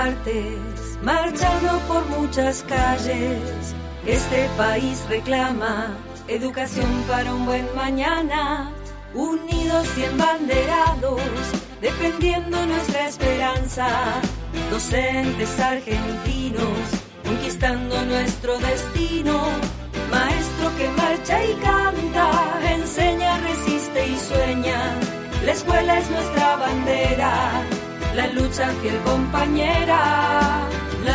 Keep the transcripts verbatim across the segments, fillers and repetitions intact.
partes, marchando por muchas calles. Este país reclama educación para un buen mañana, unidos y embanderados, defendiendo nuestra esperanza. Docentes argentinos, conquistando nuestro destino. Maestro que marcha y canta, enseña, resiste y sueña. La escuela es nuestra bandera, la lucha fiel compañera.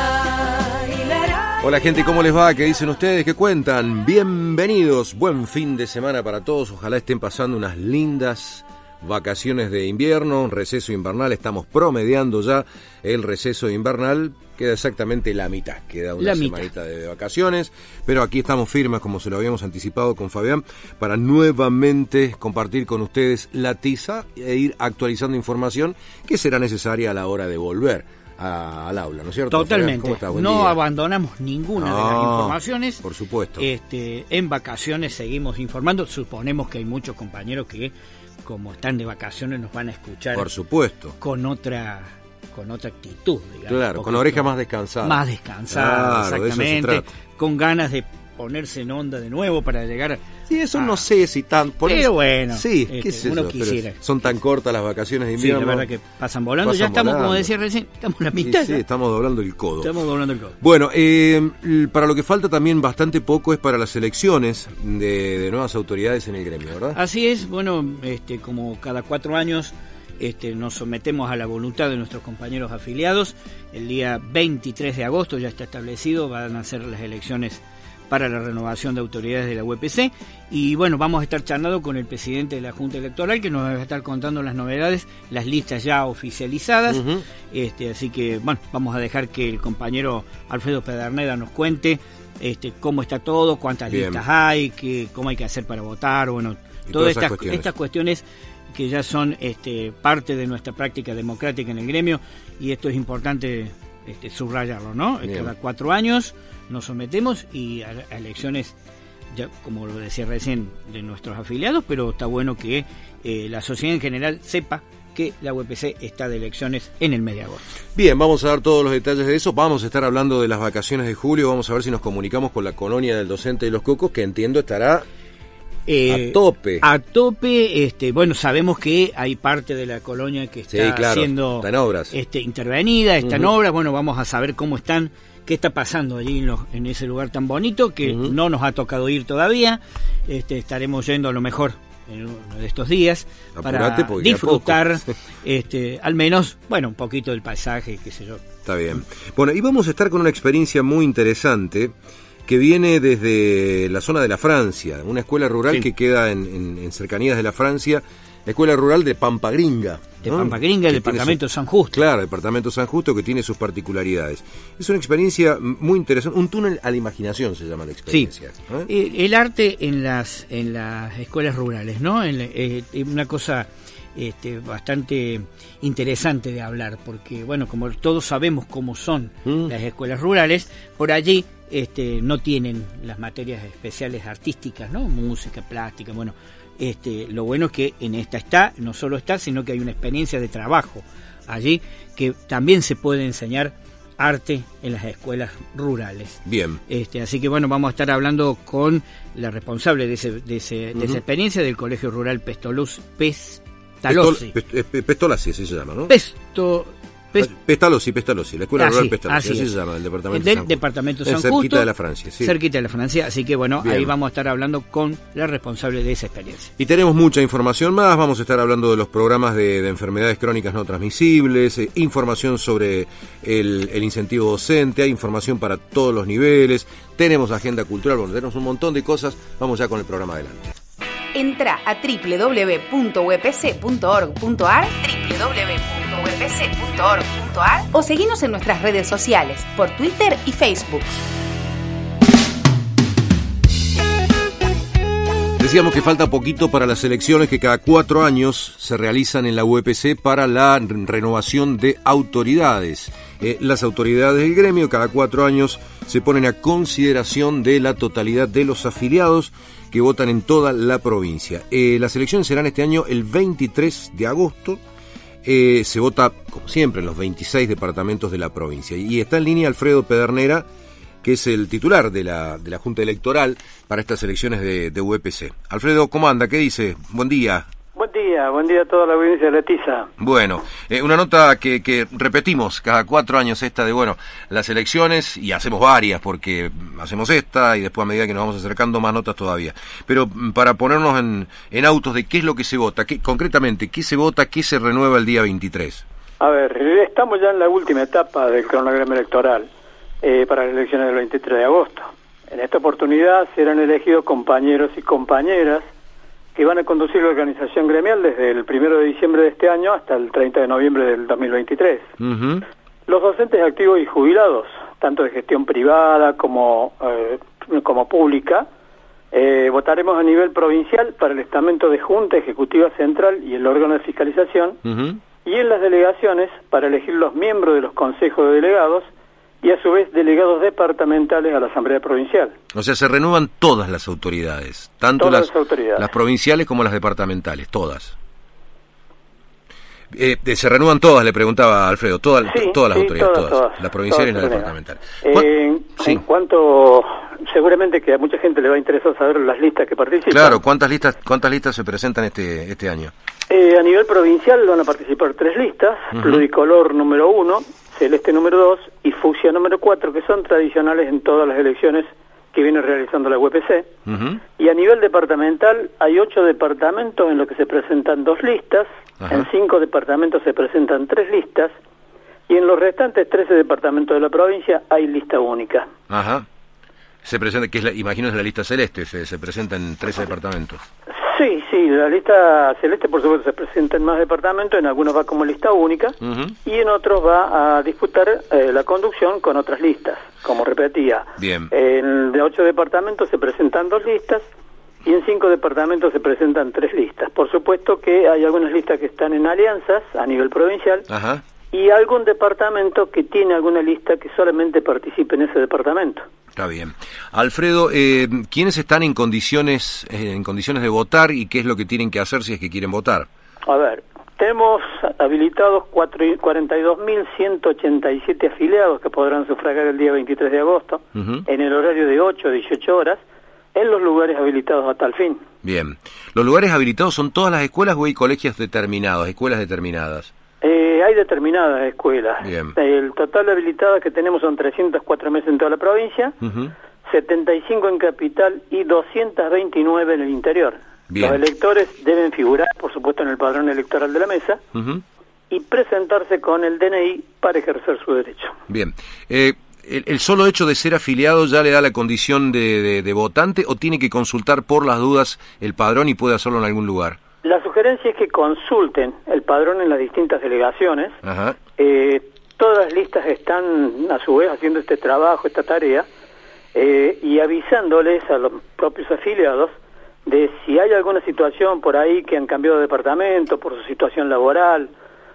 La, y la, la, Hola gente, ¿cómo les va? ¿Qué dicen ustedes? ¿Qué cuentan? Bienvenidos, buen fin de semana para todos. Ojalá estén pasando unas lindas vacaciones de invierno, receso invernal. Estamos promediando ya el receso invernal. Queda exactamente la mitad, queda una la semanita de vacaciones, pero aquí estamos firmes, como se lo habíamos anticipado con Fabián, para nuevamente compartir con ustedes la tiza e ir actualizando información que será necesaria a la hora de volver a, al aula, ¿no es cierto? Totalmente, no día. abandonamos ninguna no, de las informaciones. Por supuesto. Este, en vacaciones seguimos informando, suponemos que hay muchos compañeros que, como están de vacaciones, nos van a escuchar. Por supuesto. Con otra... con otra actitud, digamos. Claro, con oreja más descansada. Más descansada, claro, exactamente. Con ganas de ponerse en onda de nuevo para llegar. Sí, eso a... no sé si tan. Pero eso, bueno, sí, este, qué es uno eso, quisiera. Son tan cortas las vacaciones de invierno. Sí, la verdad que pasan volando. Pasan ya estamos, volando. Como decía recién, estamos en la mitad. Sí, sí, estamos doblando el codo. Estamos doblando el codo. Bueno, eh, para lo que falta también bastante poco es para las elecciones de, de nuevas autoridades en el gremio, ¿verdad? Así es, bueno, este, como cada cuatro años. Este, nos sometemos a la voluntad de nuestros compañeros afiliados. El día veintitrés de agosto ya está establecido, van a ser las elecciones para la renovación de autoridades de la U P C. Y bueno, vamos a estar charlando con el presidente de la Junta Electoral, que nos va a estar contando las novedades, las listas ya oficializadas. Uh-huh. este, así que bueno, vamos a dejar que el compañero Alfredo Pedernera nos cuente este, cómo está todo, cuántas Bien. listas hay, qué, cómo hay que hacer para votar, bueno, todas, todas estas cuestiones. estas cuestiones que ya son este, parte de nuestra práctica democrática en el gremio, y esto es importante este, subrayarlo, ¿no? Bien. Cada cuatro años nos sometemos y a, a elecciones, ya como lo decía recién, de nuestros afiliados, pero está bueno que eh, la sociedad en general sepa que la U P C está de elecciones en el mes de agosto. Bien, vamos a dar todos los detalles de eso. Vamos a estar hablando de las vacaciones de julio. Vamos a ver si nos comunicamos con la colonia del docente de los Cocos, que entiendo estará... Eh, a tope. A tope, este, bueno, sabemos que hay parte de la colonia que está sí, claro, siendo está en obras. Este, intervenida, está uh-huh. en obras. Bueno, vamos a saber cómo están, qué está pasando allí en, los, en ese lugar tan bonito que uh-huh. no nos ha tocado ir todavía. Este, estaremos yendo a lo mejor en uno de estos días. Apurate para disfrutar, este, al menos, bueno, un poquito del paisaje, qué sé yo. Está bien. Bueno, y vamos a estar con una experiencia muy interesante que viene desde la zona de la Francia, una escuela rural sí. que queda en, en, en cercanías de la Francia, escuela rural de Pampa Gringa. De ¿no? Pampa Gringa, el departamento su, San Justo. Claro, el departamento San Justo, que tiene sus particularidades. Es una experiencia muy interesante, un túnel a la imaginación se llama la experiencia. Sí. ¿eh? El arte en las en las escuelas rurales, ¿no? En, eh, una cosa este, bastante interesante de hablar, porque, bueno, como todos sabemos cómo son mm. las escuelas rurales, por allí Este, no tienen las materias especiales artísticas, ¿no? Música, plástica, bueno, este, lo bueno es que en esta está, no solo está, sino que hay una experiencia de trabajo allí, que también se puede enseñar arte en las escuelas rurales. Bien. Este, así que bueno, vamos a estar hablando con la responsable de, ese, de, ese, uh-huh. de esa experiencia del Colegio Rural Pestolus, Pestalozzi. Pestol, Pest, Pestolazzi, así se llama, ¿no? Pesto... Pest... Pestalozzi, Pestalozzi, la escuela ah, rural sí, Pestalozzi, así, así se llama, el departamento del San departamento San Justo. Justo, cerquita de la Francia, sí. Cerquita de la Francia, así que bueno, Bien. ahí vamos a estar hablando con la responsable de esa experiencia. Y tenemos mucha información más, vamos a estar hablando de los programas de, de enfermedades crónicas no transmisibles, eh, información sobre el, el incentivo docente, hay información para todos los niveles, tenemos agenda cultural, bueno, tenemos un montón de cosas, vamos ya con el programa adelante. Entra a doble u doble u doble u punto u p c punto org punto a r, doble u doble u doble u punto u p c punto org punto a r, o seguinos en nuestras redes sociales, por Twitter y Facebook. Decíamos que falta poquito para las elecciones que cada cuatro años se realizan en la U P C para la renovación de autoridades. Eh, las autoridades del gremio cada cuatro años se ponen a consideración de la totalidad de los afiliados que votan en toda la provincia. Eh, las elecciones serán este año el veintitrés de agosto eh, se vota, como siempre, en los veintiséis departamentos de la provincia. Y está en línea Alfredo Pedernera, que es el titular de la, de la Junta Electoral para estas elecciones de, de U E P C. Alfredo, ¿cómo anda? ¿Qué dice? Buen día. Buen día, buen día a toda la audiencia de Letiza. Bueno, eh, una nota que, que repetimos cada cuatro años, esta de, bueno, las elecciones, y hacemos varias, porque hacemos esta, y después a medida que nos vamos acercando, más notas todavía. Pero para ponernos en, en autos de qué es lo que se vota, qué, concretamente, qué se vota, qué se renueva el día veintitrés. A ver, estamos ya en la última etapa del cronograma electoral eh, para las elecciones del veintitrés de agosto. En esta oportunidad serán elegidos compañeros y compañeras que van a conducir la organización gremial desde el primero de diciembre de este año hasta el treinta de noviembre del dos mil veintitrés. Uh-huh. Los docentes activos y jubilados, tanto de gestión privada como, eh, como pública, eh, votaremos a nivel provincial para el estamento de Junta Ejecutiva Central y el órgano de fiscalización, uh-huh. y en las delegaciones para elegir los miembros de los consejos de delegados y a su vez delegados departamentales a la Asamblea Provincial. O sea, se renuevan todas las autoridades, tanto todas las, las, autoridades. las provinciales como las departamentales, todas. Eh, se renuevan todas, le preguntaba a Alfredo, todas, sí, todas las sí, autoridades, todas, todas, las provinciales todas y las departamentales. Eh, sí. En cuanto, seguramente que a mucha gente le va a interesar saber las listas que participan. Claro, ¿cuántas listas cuántas listas se presentan este este año? Eh, a nivel provincial van a participar tres listas, uh-huh. pluricolor número uno, celeste número dos y fucsia número cuatro, que son tradicionales en todas las elecciones que viene realizando la U E P C. Uh-huh. Y a nivel departamental hay ocho departamentos en los que se presentan dos listas, uh-huh. en cinco departamentos se presentan tres listas, y en los restantes trece departamentos de la provincia hay lista única. Ajá. Se presenta, que es la, imagino es la lista celeste, se, se presenta en trece departamentos. Sí, sí, la lista celeste por supuesto se presenta en más departamentos, en algunos va como lista única, uh-huh. y en otros va a disputar eh, la conducción con otras listas, como repetía. Bien. En de ocho departamentos se presentan dos listas, y en cinco departamentos se presentan tres listas. Por supuesto que hay algunas listas que están en alianzas a nivel provincial, ajá. y algún departamento que tiene alguna lista que solamente participe en ese departamento. Está bien. Alfredo, eh, ¿quiénes están en condiciones eh, en condiciones de votar y qué es lo que tienen que hacer si es que quieren votar? A ver, tenemos habilitados cuarenta y dos mil ciento ochenta y siete afiliados que podrán sufragar el día veintitrés de agosto, uh-huh. en el horario de ocho a dieciocho horas, en los lugares habilitados a tal fin. Bien. ¿Los lugares habilitados son todas las escuelas o hay colegios determinados, escuelas determinadas? Eh, hay determinadas escuelas. Bien. El total de habilitadas que tenemos son trescientas cuatro meses en toda la provincia, uh-huh. setenta y cinco en capital y doscientas veintinueve en el interior. Bien. Los electores deben figurar, por supuesto, en el padrón electoral de la mesa, uh-huh. y presentarse con el D N I para ejercer su derecho. Bien. Eh, el, ¿El solo hecho de ser afiliado ya le da la condición de, de, de votante o tiene que consultar por las dudas el padrón y puede hacerlo en algún lugar? La sugerencia es que consulten el padrón en las distintas delegaciones. Ajá. Eh, todas las listas están a su vez haciendo este trabajo, esta tarea, eh, y avisándoles a los propios afiliados de si hay alguna situación por ahí que han cambiado de departamento por su situación laboral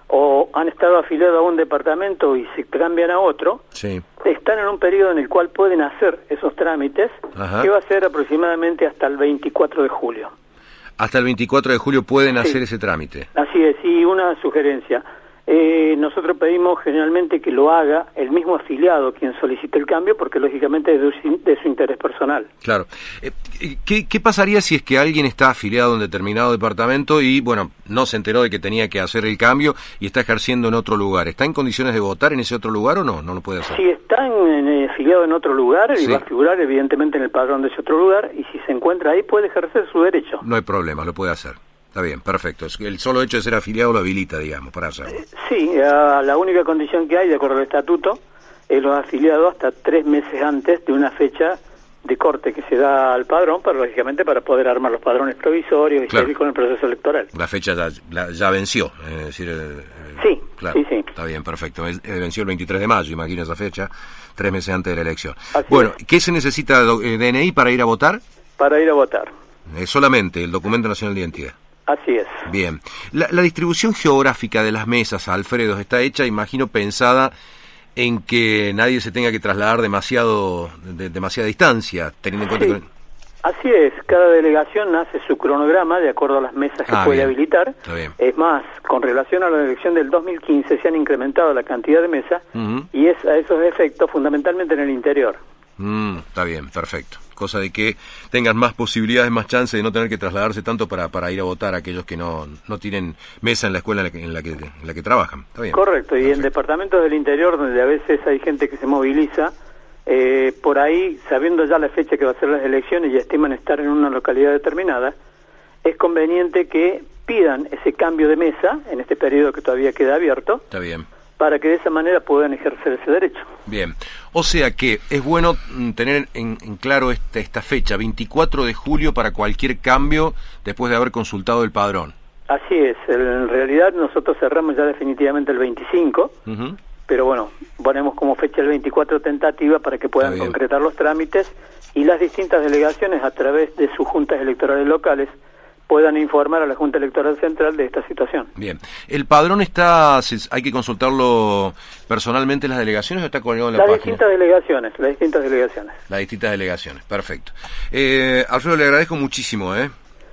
o han estado afiliados a un departamento y se cambian a otro. Sí. Están en un periodo en el cual pueden hacer esos trámites, ajá. que va a ser aproximadamente hasta el veinticuatro de julio. Hasta el veinticuatro de julio pueden sí. hacer ese trámite. Así es, y una sugerencia. Eh, nosotros pedimos generalmente que lo haga el mismo afiliado quien solicite el cambio, porque lógicamente es de su, de su interés personal. Claro. Eh, ¿qué, ¿Qué pasaría si es que alguien está afiliado a un determinado departamento y, bueno, no se enteró de que tenía que hacer el cambio y está ejerciendo en otro lugar? ¿Está en condiciones de votar en ese otro lugar o no? No lo puede hacer. Si está en, en, afiliado en otro lugar, sí. y va a figurar evidentemente en el padrón de ese otro lugar, y si se encuentra ahí puede ejercer su derecho. No hay problema, lo puede hacer. Está bien, perfecto. El solo hecho de ser afiliado lo habilita, digamos, para hacerlo. Sí, uh, la única condición que hay, de acuerdo al estatuto, es los afiliados hasta tres meses antes de una fecha de corte que se da al padrón, para lógicamente para poder armar los padrones provisorios y claro. seguir con el proceso electoral. La fecha ya, la, ya venció, es decir... El, sí, claro, sí, sí. Está bien, perfecto. Es, venció el veintitrés de mayo, imagino esa fecha, tres meses antes de la elección. Así bueno, es. ¿Qué se necesita de D N I para ir a votar? Para ir a votar. Eh, solamente el documento nacional de identidad. Así es. Bien. La, la distribución geográfica de las mesas, Alfredo, está hecha, imagino, pensada en que nadie se tenga que trasladar demasiado, de, demasiada distancia, teniendo en cuenta sí. que... Así es, cada delegación hace su cronograma de acuerdo a las mesas que ah, puede bien. habilitar. Está bien. Es más, con relación a la elección del dos mil quince se han incrementado la cantidad de mesas Uh-huh. y es a esos efectos fundamentalmente en el interior. Mm, está bien, perfecto. Cosa de que tengan más posibilidades, más chance de no tener que trasladarse tanto para, para ir a votar a aquellos que no, no tienen mesa en la escuela en la que, en la que, en la que trabajan. Está bien. Correcto, y Perfecto. en departamentos del interior donde a veces hay gente que se moviliza, eh, por ahí, sabiendo ya la fecha que va a ser las elecciones y estiman estar en una localidad determinada, es conveniente que pidan ese cambio de mesa en este periodo que todavía queda abierto, Está bien. para que de esa manera puedan ejercer ese derecho. Bien, o sea que es bueno mm, tener en, en claro esta, esta fecha, veinticuatro de julio, para cualquier cambio después de haber consultado el padrón. Así es, en realidad nosotros cerramos ya definitivamente el veinticinco, Uh-huh. pero bueno, ponemos como fecha el veinticuatro tentativa para que puedan Está bien. concretar los trámites y las distintas delegaciones a través de sus juntas electorales locales puedan informar a la Junta Electoral Central de esta situación. Bien, ¿el padrón está, se- hay que consultarlo personalmente en las delegaciones o está colgado en la Las página? distintas delegaciones, las distintas delegaciones. Las distintas delegaciones, perfecto. Eh, Alfredo, le agradezco muchísimo, ¿eh?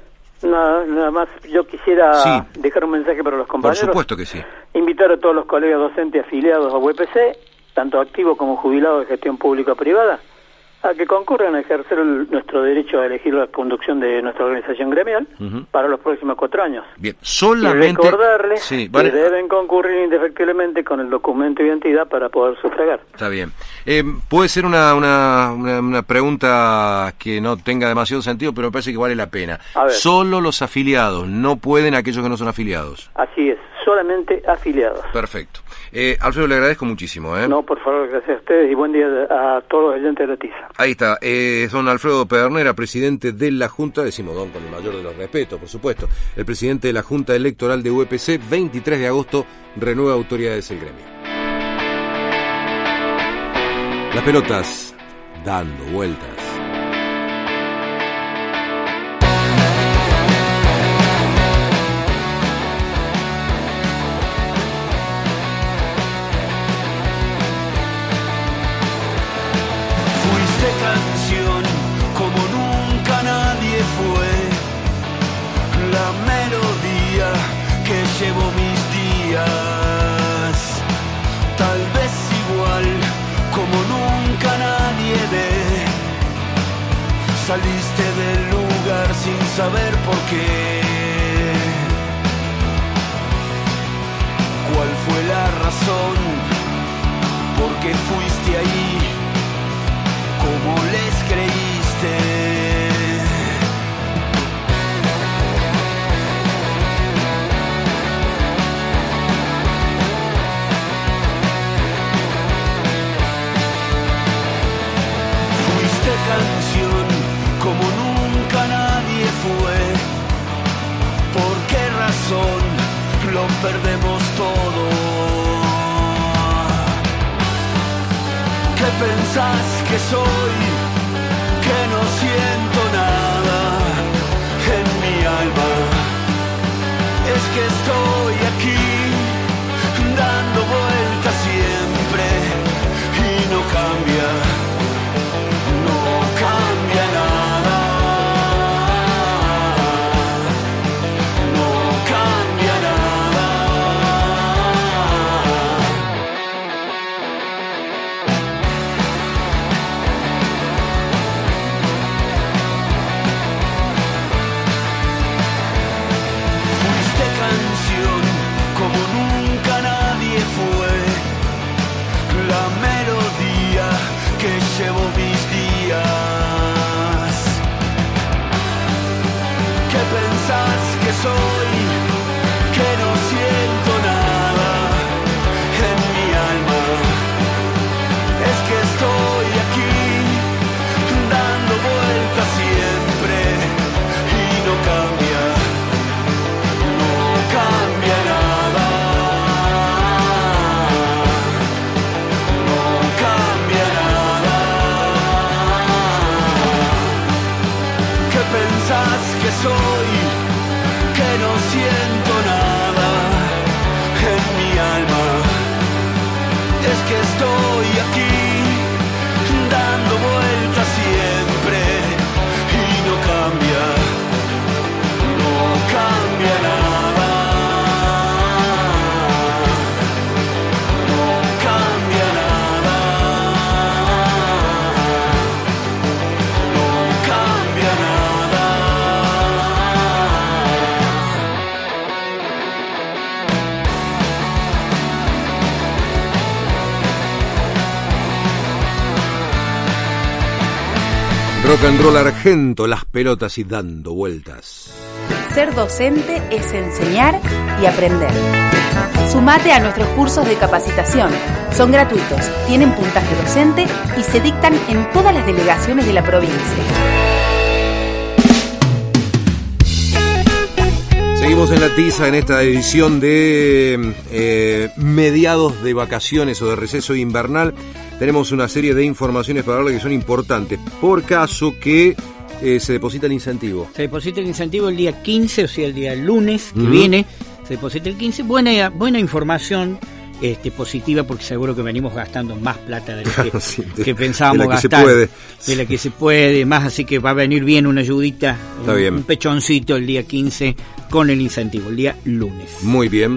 Nada, nada más, yo quisiera Sí. dejar un mensaje para los Por compañeros. supuesto que sí. Invitar a todos los colegas docentes afiliados a U E P C, tanto activos como jubilados de gestión pública-privada, a que concurran a ejercer el- nuestro derecho a elegir la conducción de nuestra organización gremial Ujú. para los próximos cuatro años. Bien, Y solamente... recordarles Sí, que vale. deben concurrir indefectiblemente con el documento de identidad para poder sufragar. Está bien. Eh, puede ser una, una, una, una pregunta que no tenga demasiado sentido, pero me parece que vale la pena. A ver. Solo los afiliados, no pueden aquellos que no son afiliados. Así es, solamente afiliados. Perfecto. Eh, Alfredo, le agradezco muchísimo, ¿eh? No, por favor, gracias a ustedes y buen día a todos los oyentes de la tiza. Ahí está, eh, es don Alfredo Pedernera, presidente de la Junta, decimos don con el mayor de los respetos, por supuesto, el presidente de la Junta Electoral de U E P C, veintitrés de agosto, renueva autoridades el gremio. Las pelotas dando vueltas. Fuiste canción como nunca nadie fue, la melodía que llevo mis días, tal vez igual como nunca nadie ve. Saliste del lugar sin saber por qué. ¿Cuál fue la razón? ¿Por qué fuiste ahí? ¿Cómo les creíste? Fuiste canción como nunca nadie fue. ¿Por qué razón lo perdemos todo? ¿Qué pensás que soy? Que no siento nada en mi alma. Es que estoy aquí dando vueltas siempre y no cambia, no cambia nada, no cambia nada. rock and roll argento, las pelotas y dando vueltas. Ser docente es enseñar y aprender. Sumate a nuestros cursos de capacitación. Son gratuitos, tienen puntaje docente y se dictan en todas las delegaciones de la provincia. Seguimos en la tiza en esta edición de eh, mediados de vacaciones o de receso invernal. Tenemos una serie de informaciones para hablar que son importantes. Por caso que eh, se deposita el incentivo. Se deposita el incentivo el día quince, o sea, el día lunes que uh-huh. viene. Se deposita el quince. Buena, buena información. Este, positiva, porque seguro que venimos gastando más plata de lo que, sí, de, que pensábamos de la que gastar, se puede. de la que se puede, más, así que va a venir bien una ayudita, un, bien. un pechoncito el día quince con el incentivo, el día lunes. Muy bien.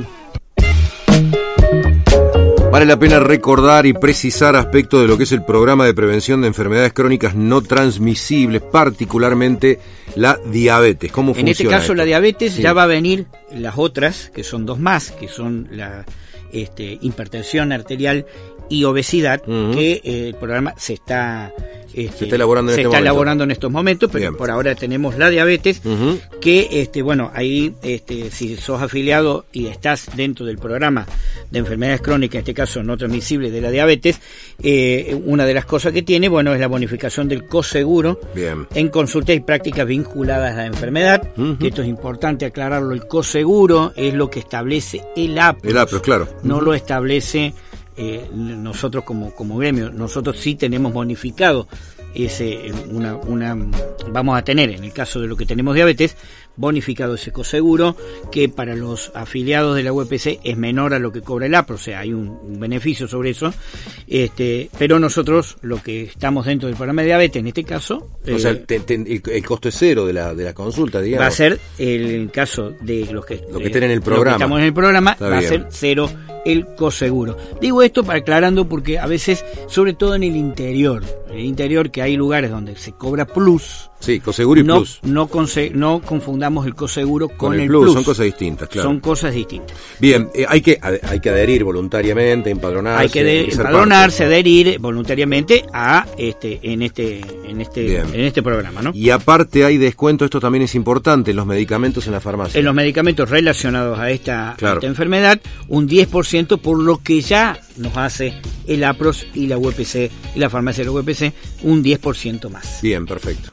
Vale la pena recordar y precisar aspectos de lo que es el programa de prevención de enfermedades crónicas no transmisibles, particularmente la diabetes. ¿Cómo funciona? En este caso esto? La diabetes sí. ya va a venir las otras, que son dos más, que son la Este, hipertensión arterial y obesidad, uh-huh. que eh, el programa se está este, se está elaborando en, se este está momento. elaborando en estos momentos, pero Bien. por ahora tenemos la diabetes, uh-huh. que este bueno ahí este si sos afiliado y estás dentro del programa de enfermedades crónicas, en este caso no transmisibles de la diabetes, eh, una de las cosas que tiene, bueno, es la bonificación del coseguro Bien. en consultas y prácticas vinculadas a la enfermedad, uh-huh. que esto es importante aclararlo, el coseguro es lo que establece el A P R O S. El A P R O S, claro. No uh-huh. lo establece eh, nosotros como, como gremio. Nosotros sí tenemos bonificado ese una una vamos a tener, en el caso de lo que tenemos diabetes, bonificado ese coseguro, que para los afiliados de la U P C es menor a lo que cobra el A P R O, o sea, hay un, un beneficio sobre eso, este pero nosotros, lo que estamos dentro del programa de diabetes, en este caso... O eh, sea, te, te, el, el costo es cero de la de la consulta, digamos. Va a ser, el caso de los que... Lo que estén en el programa. Lo que estamos en el programa, Está va bien. a ser cero el coseguro. Digo esto para aclarando porque a veces, sobre todo en el interior, en el interior que hay lugares donde se cobra plus... Sí, coseguro y no, plus. No, conse- no confundamos el coseguro con, con el, el plus, plus. Son cosas distintas, claro. Son cosas distintas. Bien, eh, hay que hay que adherir voluntariamente, empadronarse. Hay que de, empadronarse, parte, ¿no? adherir voluntariamente a este en este en este en este programa, ¿no? Y aparte hay descuento, esto también es importante, en los medicamentos en la farmacia. En los medicamentos relacionados a esta, claro. a esta enfermedad, un diez por ciento por lo que ya nos hace el A P R O S y la U P C y la farmacia de la U P C, un diez por ciento más. Bien, perfecto.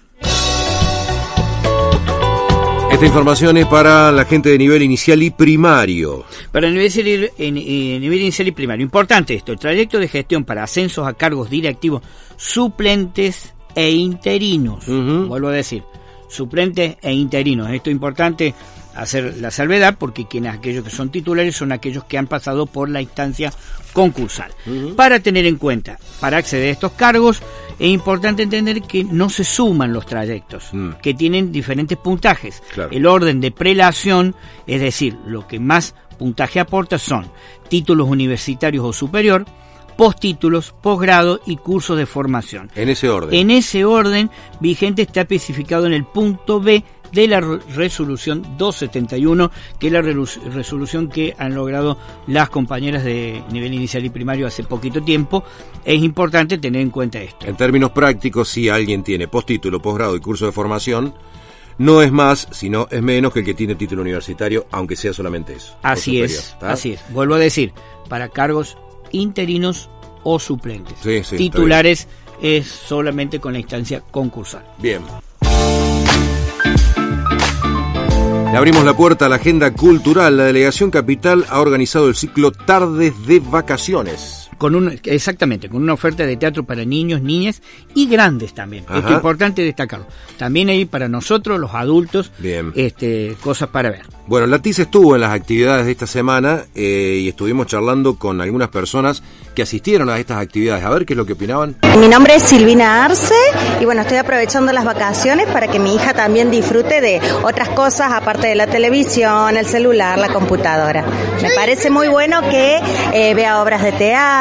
Esta información es para la gente de nivel inicial y primario. Para el nivel, en, en nivel inicial y primario. Importante esto, el trayecto de gestión para ascensos a cargos directivos suplentes e interinos. Uh-huh. Vuelvo a decir, suplentes e interinos. Esto es importante hacer la salvedad porque quienes aquellos que son titulares son aquellos que han pasado por la instancia concursal. Uh-huh. Para tener en cuenta, para acceder a estos cargos, es importante entender que no se suman los trayectos, mm. que tienen diferentes puntajes. Claro. El orden de prelación, es decir, lo que más puntaje aporta son títulos universitarios o superior, postítulos, posgrado y cursos de formación. En ese orden. En ese orden vigente está especificado en el punto B de la resolución doscientos setenta y uno, que es la resolución que han logrado las compañeras de nivel inicial y primario hace poquito tiempo. Es importante tener en cuenta esto. En términos prácticos, si alguien tiene postítulo, posgrado y curso de formación, no es más, sino es menos que el que tiene título universitario, aunque sea solamente eso. Así es, ¿tá? Así es. Vuelvo a decir, para cargos interinos o suplentes. Sí, sí, titulares es solamente con la instancia concursal. Bien. Le abrimos la puerta a la agenda cultural. La Delegación Capital ha organizado el ciclo Tardes de Vacaciones. Con un, exactamente, con una oferta de teatro para niños, niñas y grandes también. Ajá. Esto es importante destacarlo. También hay para nosotros, los adultos, Bien. este cosas para ver. Bueno, la T I C estuvo en las actividades de esta semana eh, y estuvimos charlando con algunas personas que asistieron a estas actividades. A ver qué es lo que opinaban. Mi nombre es Silvina Arce y bueno, estoy aprovechando las vacaciones para que mi hija también disfrute de otras cosas aparte de la televisión, el celular, la computadora. Me parece muy bueno que eh, vea obras de teatro,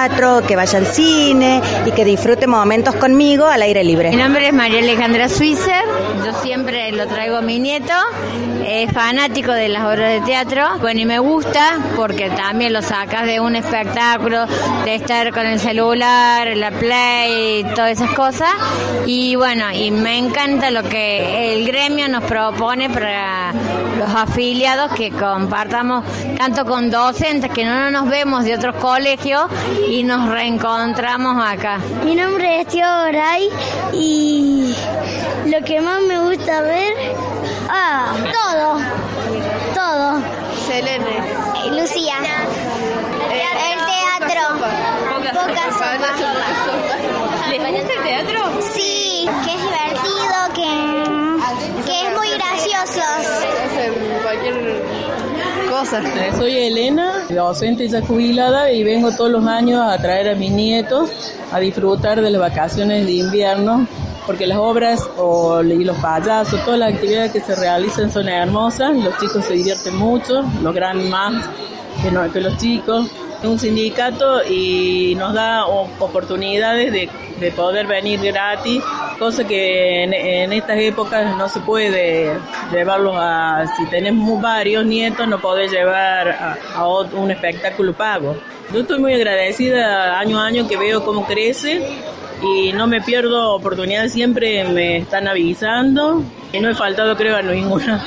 teatro, que vaya al cine y que disfrute momentos conmigo al aire libre. Mi nombre es María Alejandra Suizer, yo siempre lo traigo a mi nieto, es fanático de las obras de teatro, bueno, y me gusta porque también lo sacas de un espectáculo, de estar con el celular, la play, todas esas cosas, y bueno, y me encanta lo que el gremio nos propone para los afiliados, que compartamos tanto con docentes que no nos vemos de otros colegios y nos reencontramos acá. Mi nombre es Tío Bray y lo que más me gusta ver, ah, todo, todo. Selene. Lucía. El teatro. Poca sopa. ¿Les gusta el teatro? Sí, que es divertido, que, que es muy gracioso. Hacen cualquier cosa. Soy Elena, docente ya jubilada, y vengo todos los años a traer a mis nietos a disfrutar de las vacaciones de invierno, porque las obras o, y los payasos, todas las actividades que se realizan son hermosas, los chicos se divierten mucho, los grandes más que, no, que los chicos. Es un sindicato y nos da oportunidades de, de poder venir gratis, cosa que en, en estas épocas no se puede llevarlos a, si tenemos varios nietos, no podés llevar a, a un espectáculo pago. Yo estoy muy agradecida año a año que veo cómo crece y no me pierdo oportunidades, siempre me están avisando y no he faltado, creo, a ninguna.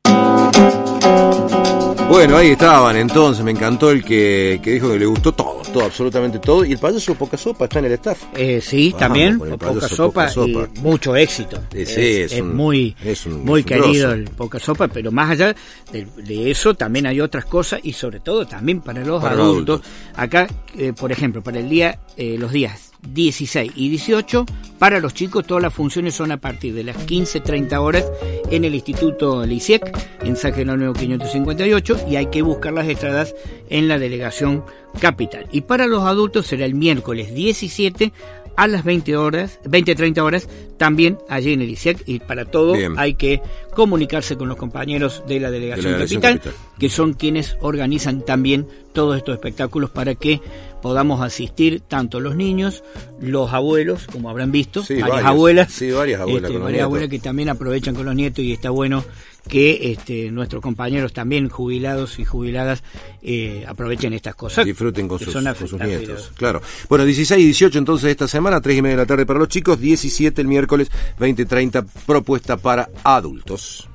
Bueno, ahí estaban entonces, me encantó el que, que dijo que le gustó todo, todo, absolutamente todo, y el payaso Poca Sopa está en el staff. Eh, sí, Vamos, también, Poca Sopa, Sopa y mucho éxito. Sí, sí, es, es, es un, muy, es un, muy es un querido grosso. el Poca Sopa, pero más allá de, de eso también hay otras cosas, y sobre todo también para los para adultos. adultos. Acá, eh, por ejemplo, para el día, eh, los días dieciséis y dieciocho, para los chicos todas las funciones son a partir de las quince treinta horas en el Instituto el I C I E C, en San Jerónimo quinientos cincuenta y ocho, y hay que buscar las entradas en la delegación Capital. Y para los adultos será el miércoles diecisiete a las veinte horas, veinte treinta horas, también allí en el I C I E C, y para todo Bien. Hay que comunicarse con los compañeros de la delegación, de la delegación Capital, Capital, que son quienes organizan también todos estos espectáculos para que podamos asistir tanto los niños, los abuelos, como habrán visto, sí, varias varios, abuelas, sí, varias abuelas, este, varias abuelas que también aprovechan con los nietos, y está bueno que este, nuestros compañeros también jubilados y jubiladas eh, aprovechen estas cosas. Disfruten con, sus, con sus nietos. Claro. Bueno, dieciséis y dieciocho entonces esta semana, tres y media de la tarde para los chicos, diecisiete el miércoles, veinte treinta, propuesta para adultos.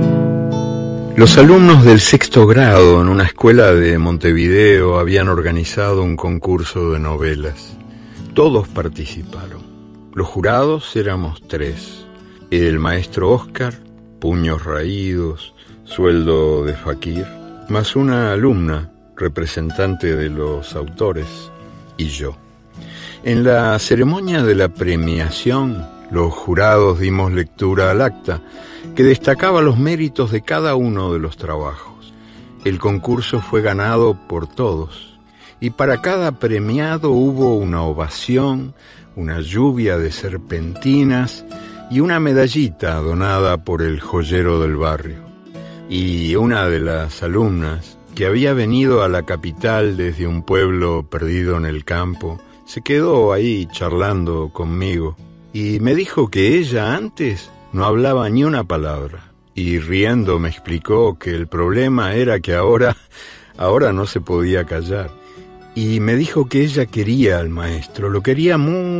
Los alumnos del sexto grado en una escuela de Montevideo habían organizado un concurso de novelas. Todos participaron. Los jurados éramos tres. El maestro Oscar, puños raídos, sueldo de faquir, más una alumna, representante de los autores, y yo. En la ceremonia de la premiación, los jurados dimos lectura al acta, que destacaba los méritos de cada uno de los trabajos. El concurso fue ganado por todos, y para cada premiado hubo una ovación, una lluvia de serpentinas y una medallita donada por el joyero del barrio. Y una de las alumnas, que había venido a la capital desde un pueblo perdido en el campo, se quedó ahí charlando conmigo y me dijo que ella antes no hablaba ni una palabra, y riendo me explicó que el problema era que ahora, ahora no se podía callar. Y me dijo que ella quería al maestro, lo quería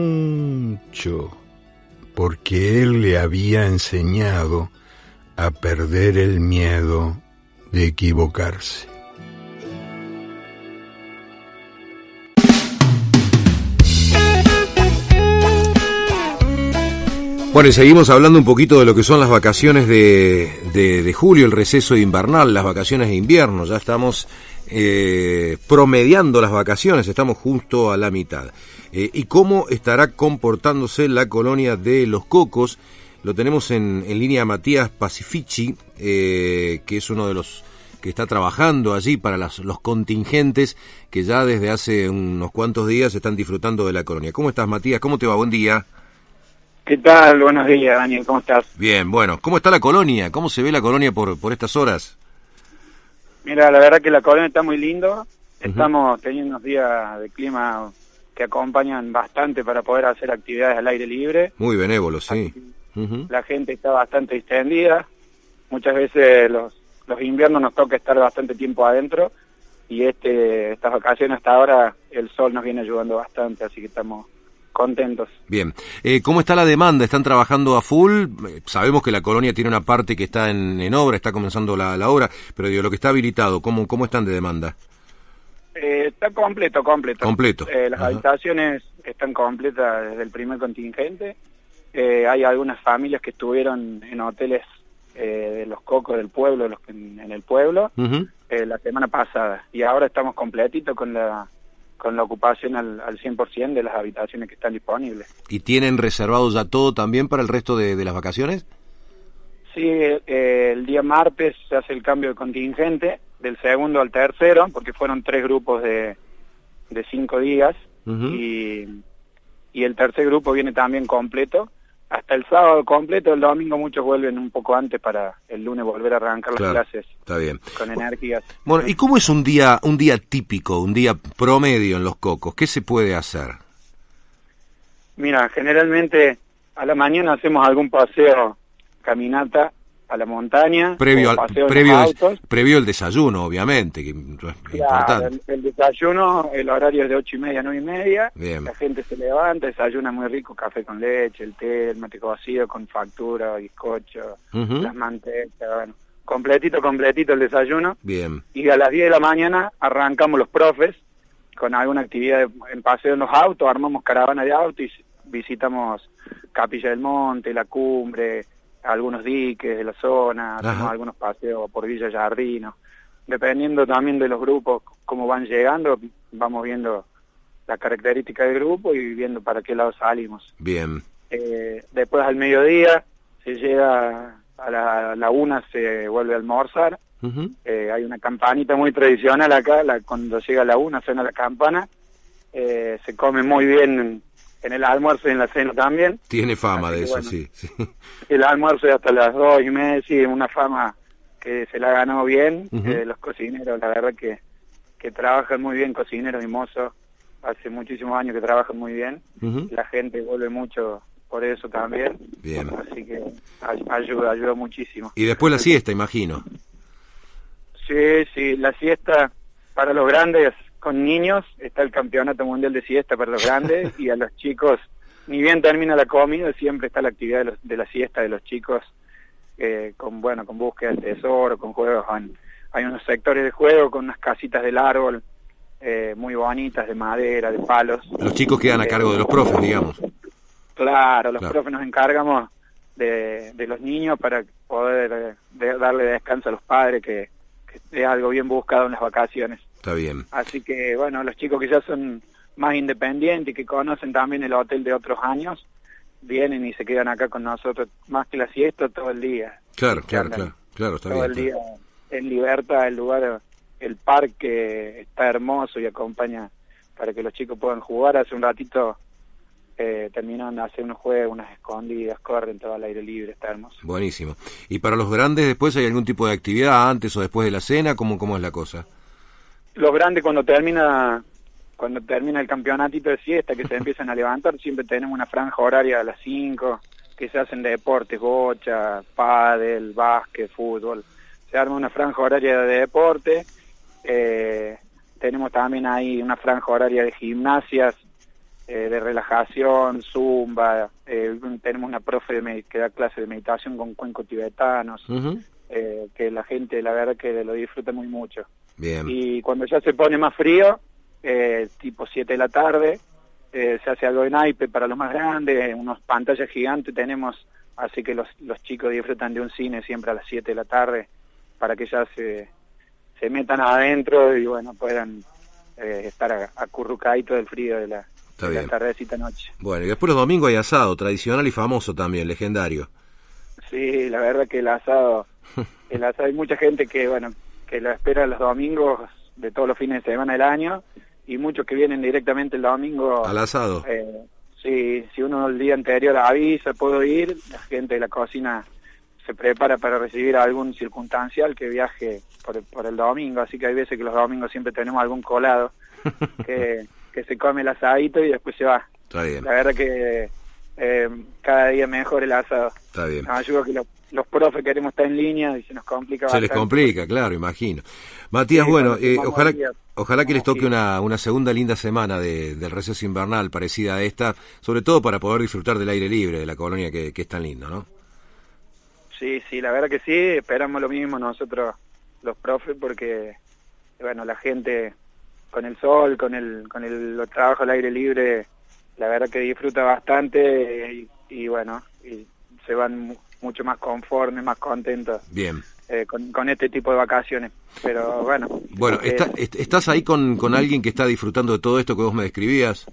mucho, porque él le había enseñado a perder el miedo de equivocarse. Bueno, y seguimos hablando un poquito de lo que son las vacaciones de, de, de julio, el receso invernal, las vacaciones de invierno. Ya estamos eh, promediando las vacaciones, estamos justo a la mitad. Eh, ¿Y cómo estará comportándose la colonia de Los Cocos? Lo tenemos en, en línea a Matías Pacifici, eh, que es uno de los que está trabajando allí para las, los contingentes que ya desde hace unos cuantos días están disfrutando de la colonia. ¿Cómo estás, Matías? ¿Cómo te va? Buen día. ¿Qué tal? Buenos días, Daniel. ¿Cómo estás? Bien, bueno. ¿Cómo está la colonia? ¿Cómo se ve la colonia por, por estas horas? Mira, la verdad que la colonia está muy lindo. Estamos uh-huh. teniendo unos días de clima que acompañan bastante para poder hacer actividades al aire libre. Muy benévolo, sí. Uh-huh. La gente está bastante distendida. Muchas veces los, los inviernos nos toca estar bastante tiempo adentro, y este estas vacaciones hasta ahora el sol nos viene ayudando bastante, así que estamos contentos. Bien. Eh, ¿Cómo está la demanda? ¿Están trabajando a full? Eh, sabemos que la colonia tiene una parte que está en, en obra, está comenzando la, la obra, pero digo, lo que está habilitado, ¿cómo, cómo están de demanda? Eh, está completo, completo. Completo. Eh, las Ajá. habitaciones están completas desde el primer contingente. Eh, hay algunas familias que estuvieron en hoteles eh, de los cocos del pueblo, los en, en el pueblo, uh-huh. eh, la semana pasada. Y ahora estamos completitos con la con la ocupación al, al cien por ciento de las habitaciones que están disponibles. ¿Y tienen reservado ya todo también para el resto de, de las vacaciones? Sí, eh, el día martes se hace el cambio de contingente, del segundo al tercero, porque fueron tres grupos de, de cinco días, uh-huh. y, y el tercer grupo viene también completo, hasta el sábado completo. El domingo muchos vuelven un poco antes para el lunes volver a arrancar claro, las clases. Está bien. Con energías. Bueno, ¿y cómo es un día un día típico, un día promedio en Los Cocos? ¿Qué se puede hacer? Mira, generalmente a la mañana hacemos algún paseo, caminata a la montaña, previo al previo, autos. previo el desayuno, obviamente, que es claro, importante. El, el desayuno, el horario es de ocho y media a nueve y media. Bien. La gente se levanta, desayuna muy rico, café con leche, el té, el mate cocido con factura, bizcocho, uh-huh. las mantecas, bueno, completito, completito el desayuno. Bien. Y a las diez de la mañana arrancamos los profes con alguna actividad en paseo en los autos, armamos caravana de autos y visitamos Capilla del Monte, la Cumbre, algunos diques de la zona, Ajá. hacemos algunos paseos por Villa Jardino. Dependiendo también de los grupos, cómo van llegando, vamos viendo la característica del grupo y viendo para qué lado salimos. Bien. Eh, después al mediodía se llega a la, a la una, se vuelve a almorzar. Uh-huh. Eh, hay una campanita muy tradicional acá, la, cuando llega a la una suena la campana. Eh, se come muy bien en, en el almuerzo y en la cena también. Tiene fama Así de que, eso, bueno, sí, sí. El almuerzo es hasta las dos y media, sí, una fama que se la ganó bien. Uh-huh. eh, los cocineros, la verdad que, que trabajan muy bien, cocineros y mozos. Hace muchísimos años que trabajan muy bien. Uh-huh. La gente vuelve mucho por eso también. Bien. Así que ayuda, ayuda muchísimo. Y después la siesta, imagino. Sí, sí, la siesta para los grandes con niños, está el campeonato mundial de siesta para los grandes y a los chicos, ni bien termina la comida, siempre está la actividad de, los, de la siesta de los chicos, eh, con bueno, con búsqueda del tesoro, con juegos, hay, hay unos sectores de juego con unas casitas del árbol, eh, muy bonitas, de madera, de palos. Los chicos quedan a cargo de los profes, digamos. Claro, los claro. profes nos encargamos de, de los niños para poder de, darle descanso a los padres, que, que es algo bien buscado en las vacaciones. Está bien. Así que, bueno, los chicos que ya son más independientes y que conocen también el hotel de otros años, vienen y se quedan acá con nosotros, más que la siesta, todo el día. Claro, claro, claro, claro, está todo bien. Todo el día en libertad, el lugar, el parque está hermoso y acompaña para que los chicos puedan jugar. Hace un ratito eh, terminaron de hacer unos juegos, unas escondidas, corren todo al aire libre, está hermoso. Buenísimo. ¿Y para los grandes después hay algún tipo de actividad antes o después de la cena? ¿Cómo, cómo es la cosa? Los grandes cuando termina cuando termina el campeonatito de siesta, que se empiezan a levantar, siempre tenemos una franja horaria a las cinco, que se hacen deportes, bocha, pádel, básquet, fútbol. Se arma una franja horaria de deporte. Eh, tenemos también ahí una franja horaria de gimnasias, eh, de relajación, zumba. Eh, tenemos una profe de que da clase de meditación con cuencos tibetanos, uh-huh. eh, que la gente, la verdad, que lo disfruta muy mucho. Bien. Y cuando ya se pone más frío, eh, tipo siete de la tarde, eh, se hace algo de naipe para los más grandes, unos pantallas gigantes tenemos, así que los, los chicos disfrutan de un cine siempre a las siete de la tarde, para que ya se, se metan adentro y bueno, puedan eh, estar acurrucaditos del frío de la, de la tardecita noche. Bueno, y después los domingos hay asado, tradicional y famoso también, legendario. Sí, la verdad que el asado, el asado, hay mucha gente que, bueno, que lo espera los domingos de todos los fines de semana del año, y muchos que vienen directamente el domingo al asado. Eh, sí, si uno el día anterior avisa, puedo ir, la gente de la cocina se prepara para recibir a algún circunstancial que viaje por, por el domingo, así que hay veces que los domingos siempre tenemos algún colado que, que se come el asadito y después se va. Está bien. La verdad que eh, cada día mejor el asado. Está bien. No, yo creo que lo, los profes queremos estar en línea y se nos complica Se bastante. les complica, claro, imagino. Matías, Sí, bueno, cuando eh, tomamos ojalá días. ojalá que les toque Sí. una, una segunda linda semana de, del receso invernal parecida a esta, sobre todo para poder disfrutar del aire libre de la colonia que, que es tan lindo, ¿no? Sí, sí, la verdad que sí, esperamos lo mismo nosotros, los profes, porque, bueno, la gente con el sol, con el con el los trabajos al aire libre, la verdad que disfruta bastante y, y bueno, y se van mu- mucho más conformes, más contentos Bien. eh, con, con este tipo de vacaciones. Pero bueno. Bueno, eh, está, est- ¿estás ahí con, con alguien que está disfrutando de todo esto que vos me describías?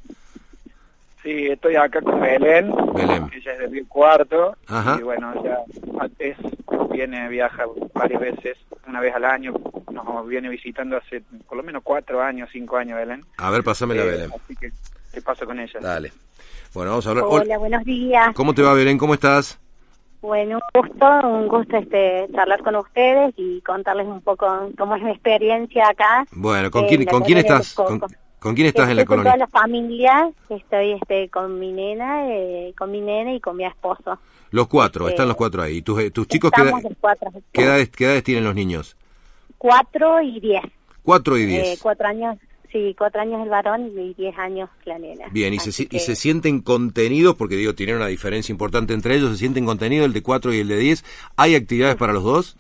Sí, estoy acá con Belén, Belén. ella es de Río Cuarto, Ajá. y bueno, ella es, viene, viaja varias veces, una vez al año, nos viene visitando hace por lo menos cuatro años, cinco años, Belén. A ver, pásamela, Eh, Belén. Así que te paso con ella. Dale. Bueno, vamos a hablar. Hola, buenos días. ¿Cómo te va, Belén? ¿Cómo estás? Bueno, un gusto, un gusto este charlar con ustedes y contarles un poco cómo es mi experiencia acá. Bueno, ¿con en quién, la con quién colonia de estás? Los ¿Con, Cocos. con quién estás en la Estoy con colonia? toda la familia, estoy este con mi nena, eh, con mi nena y con mi esposo. Los cuatro, Eh, están los cuatro ahí. ¿Y tus, eh, tus chicos qué, Estamos edad- los cuatro, qué edades, qué edades tienen los niños? cuatro y diez. Cuatro y Eh, diez. cuatro años, sí, cuatro años el varón y diez años la nena. Bien, y se, Así si- y que- se sienten contenidos, porque digo, tienen una diferencia importante entre ellos, se sienten contenidos el de cuatro y el de diez. ¿Hay actividades para los dos?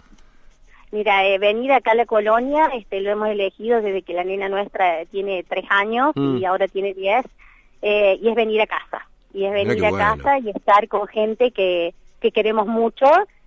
Mira, eh, venir acá a la colonia, este, lo hemos elegido desde que la nena nuestra tiene tres años Mm. y ahora tiene diez, eh, y es venir a casa. Y es Mirá venir qué a bueno. casa y estar con gente que, que queremos mucho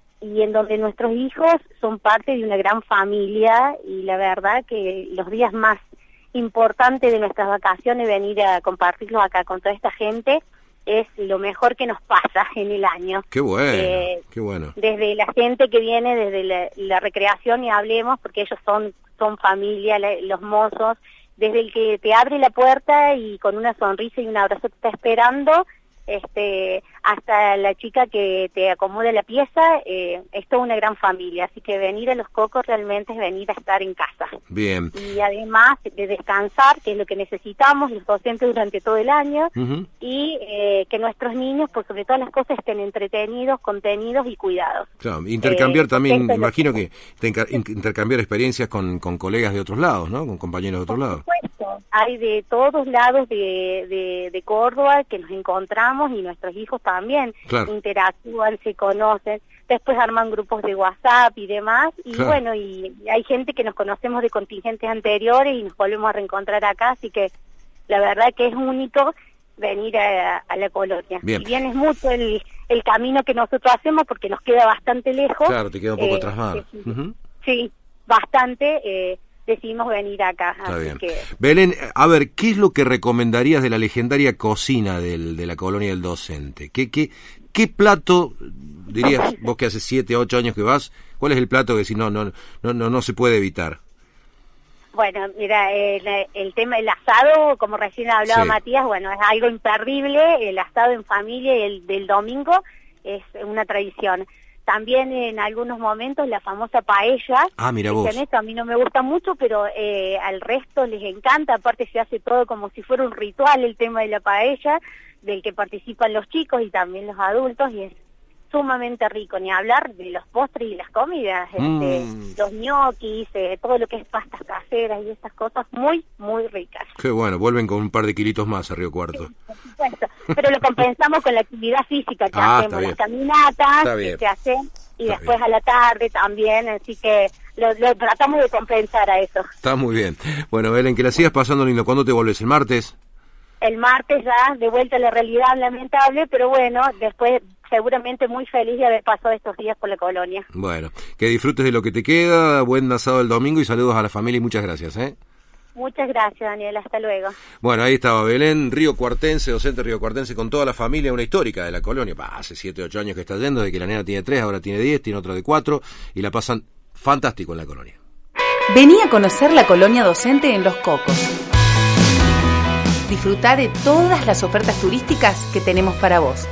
y en donde nuestros hijos son parte de una gran familia y la verdad que los días más importantes de nuestras vacaciones, venir a compartirlos acá con toda esta gente, es lo mejor que nos pasa en el año. Qué bueno, Eh, qué bueno. Desde la gente que viene desde la, la recreación y hablemos, porque ellos son son familia, la- los mozos, desde el que te abre la puerta y con una sonrisa y un abrazo te está esperando, este hasta la chica que te acomoda la pieza, eh, es toda una gran familia, así que venir a Los Cocos realmente es venir a estar en casa. Bien. Y además de descansar, que es lo que necesitamos los docentes durante todo el año, Ujú. y eh, que nuestros niños, por sobre todas las cosas, estén entretenidos, contenidos y cuidados. Claro, intercambiar Eh, también, esto es lo imagino que te- intercambiar experiencias con, con colegas de otros lados, ¿no? Con compañeros de otros lados. Hay de todos lados de, de, de Córdoba que nos encontramos y nuestros hijos también Claro. interactúan, se conocen, después arman grupos de WhatsApp y demás, y Claro. bueno, y hay gente que nos conocemos de contingentes anteriores y nos volvemos a reencontrar acá, así que la verdad que es único venir a, a la colonia. Bien. Si bien es mucho el, el camino que nosotros hacemos porque nos queda bastante lejos. Claro, te queda un poco eh, atrasado. sí, Ujú. sí, bastante, eh, decidimos venir acá. Está así bien. que Belén, a ver, ¿qué es lo que recomendarías de la legendaria cocina del, de la colonia del docente? ¿Qué, qué, qué plato, dirías vos que hace siete, ocho años que vas, cuál es el plato que si no, no, no, no, no se puede evitar? Bueno, mira, el, el tema del asado, como recién hablaba Sí. Matías, bueno, es algo imperdible, el asado en familia el del domingo es una tradición. También en algunos momentos la famosa paella, Ah, mira que vos. en esto a mí no me gusta mucho, pero eh, al resto les encanta, aparte se hace todo como si fuera un ritual el tema de la paella, del que participan los chicos y también los adultos, y es sumamente rico, ni hablar de los postres y las comidas, este, Mm. los ñoquis, eh, todo lo que es pastas caseras y estas cosas muy, muy ricas. Qué bueno, vuelven con un par de kilitos más a Río Cuarto. Por supuesto. Pero lo compensamos con la actividad física que Ah, está hacemos, bien. las caminatas Está que bien. se hacen y Está después a la tarde también, así que lo, lo tratamos de compensar a eso. Está muy bien. Bueno, Belén, que la sigas pasando lindo. ¿Cuándo te volvés? ¿El martes? El martes ya de vuelta a la realidad lamentable, pero bueno, después seguramente muy feliz de haber pasado estos días por la colonia. Bueno, que disfrutes de lo que te queda, buen asado el domingo y saludos a la familia y muchas gracias, ¿eh? Muchas gracias, Daniel, hasta luego. Bueno, ahí estaba Belén, Río Cuartense, docente Río Cuartense, con toda la familia, una histórica de la colonia. Bah, hace siete, ocho años que está yendo, de que la nena tiene tres, ahora tiene diez, tiene otra de cuatro, y la pasan fantástico en la colonia. Vení a conocer la colonia docente en Los Cocos. Disfrutá de todas las ofertas turísticas que tenemos para vos.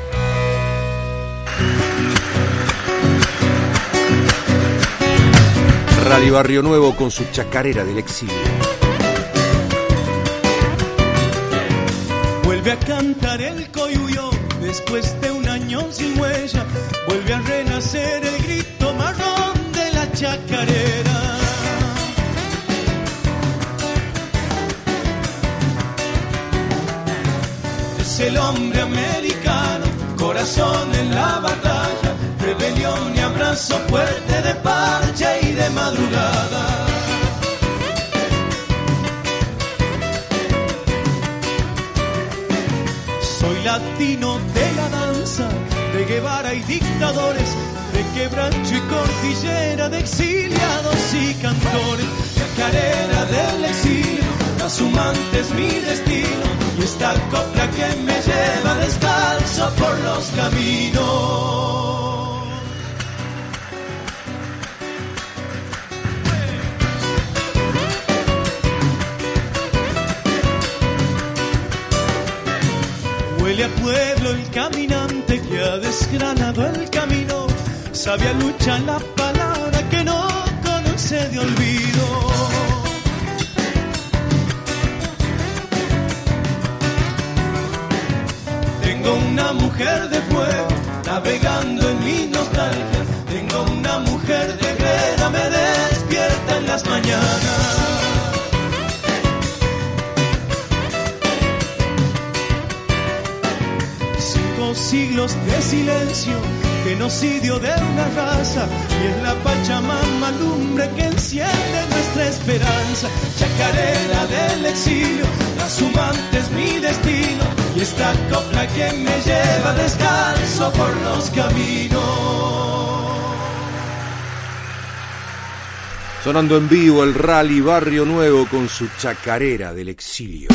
Rally Barrio Nuevo con su chacarera del exilio. Vuelve a cantar el coyuyo después de un año sin huella. Vuelve a renacer el grito marrón de la chacarera. Es el hombre americano, corazón en la batalla, rebelión y abrazo fuerte de parche y de madrugada. Soy latino de la danza, de Guevara y dictadores, de quebracho y cordillera, de exiliados y cantores. Chacarera del exilio, trashumante es mi destino, y esta copla que me lleva descalzo por los caminos. Huele a pueblo el caminante que ha desgranado el camino, sabe a lucha la palabra que no conoce de olvido. Tengo una mujer de fuego navegando en mi nostalgia, tengo una mujer de greda, me despierta en las mañanas. Siglos de silencio, genocidio de una raza, y es la Pachamama lumbre que enciende nuestra esperanza. Chacarera del exilio, trashumante es mi destino, y esta copla que me lleva descalzo por los caminos. Sonando en vivo el Rally Barrio Nuevo con su Chacarera del exilio.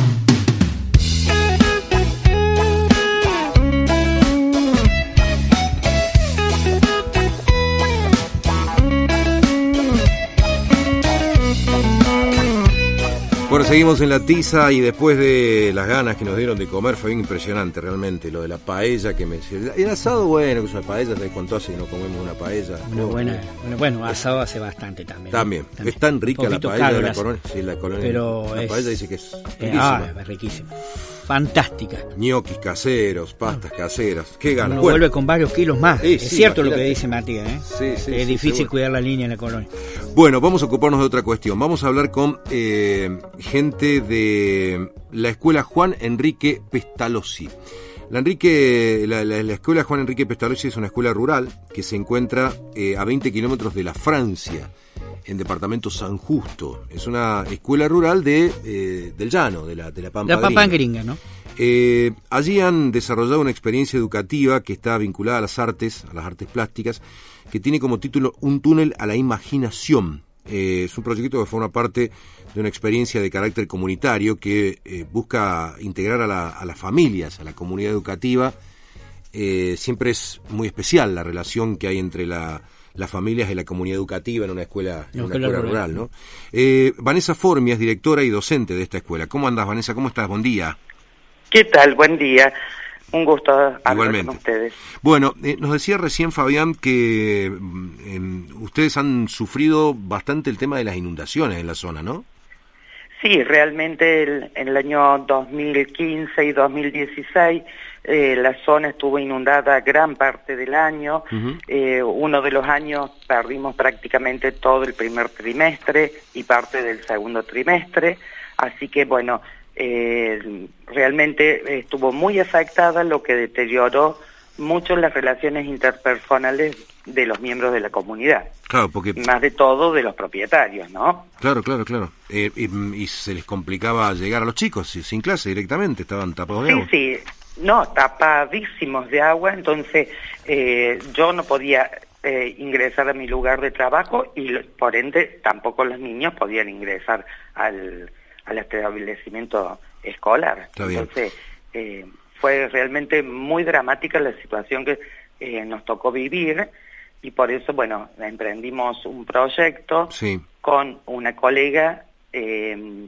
Bueno, seguimos en la tiza y después de las ganas que nos dieron de comer fue bien impresionante realmente lo de la paella que me... El asado, bueno, que es una paella, ¿de cuánto hace que no comemos una paella? Una buena, bueno, bueno, asado hace bastante también. También, también. Es tan rica la paella de la Colonia. Sí, la Colonia. Pero la es, paella dice que es riquísima. Eh, ah, es riquísima. Fantástica. Ñoquis caseros, pastas caseras. Qué ganas. Uno bueno. vuelve con varios kilos más. Sí, es sí, cierto imagínate. lo que dice Matías, ¿eh? Sí, sí, es sí, difícil seguro. cuidar la línea en la Colonia. Bueno, vamos a ocuparnos de otra cuestión. Vamos a hablar con eh, gente de la escuela Juan Enrique Pestalozzi. La, Enrique, la, la, la escuela Juan Enrique Pestalozzi es una escuela rural que se encuentra eh, a veinte kilómetros de la Francia, en departamento San Justo. Es una escuela rural de eh, del llano, de la, de la Pampa La Pampa Gringa, ¿no? Eh, allí han desarrollado una experiencia educativa que está vinculada a las artes, a las artes plásticas, que tiene como título Un túnel a la imaginación. Eh, es un proyecto que forma parte de una experiencia de carácter comunitario que eh, busca integrar a, la, a las familias, a la comunidad educativa. Eh, siempre es muy especial la relación que hay entre la, las familias y la comunidad educativa en una escuela, en una escuela rural, ¿no? Eh, Vanessa Formi es directora y docente de esta escuela. ¿Cómo andas, Vanessa? ¿Cómo estás? Buen día. ¿Qué tal? Buen día. Un gusto hablar Igualmente. con ustedes. Bueno, eh, nos decía recién Fabián que eh, ustedes han sufrido bastante el tema de las inundaciones en la zona, ¿no? Sí, realmente el, en el año dos mil quince y dos mil dieciséis eh, la zona estuvo inundada gran parte del año. Uh-huh. Eh, uno de los años perdimos prácticamente todo el primer trimestre y parte del segundo trimestre. Así que, bueno... Eh, realmente estuvo muy afectada, lo que deterioró mucho las relaciones interpersonales de los miembros de la comunidad. Claro, porque... Más de todo de los propietarios, ¿no? Claro, claro, claro. Eh, y, y se les complicaba llegar a los chicos sin clase directamente, estaban tapados de sí, agua. Sí, sí, no, tapadísimos de agua, entonces eh, yo no podía eh, ingresar a mi lugar de trabajo y por ende tampoco los niños podían ingresar al... al establecimiento escolar. Entonces, eh, fue realmente muy dramática la situación que eh, nos tocó vivir y por eso, bueno, emprendimos un proyecto sí. con una colega eh,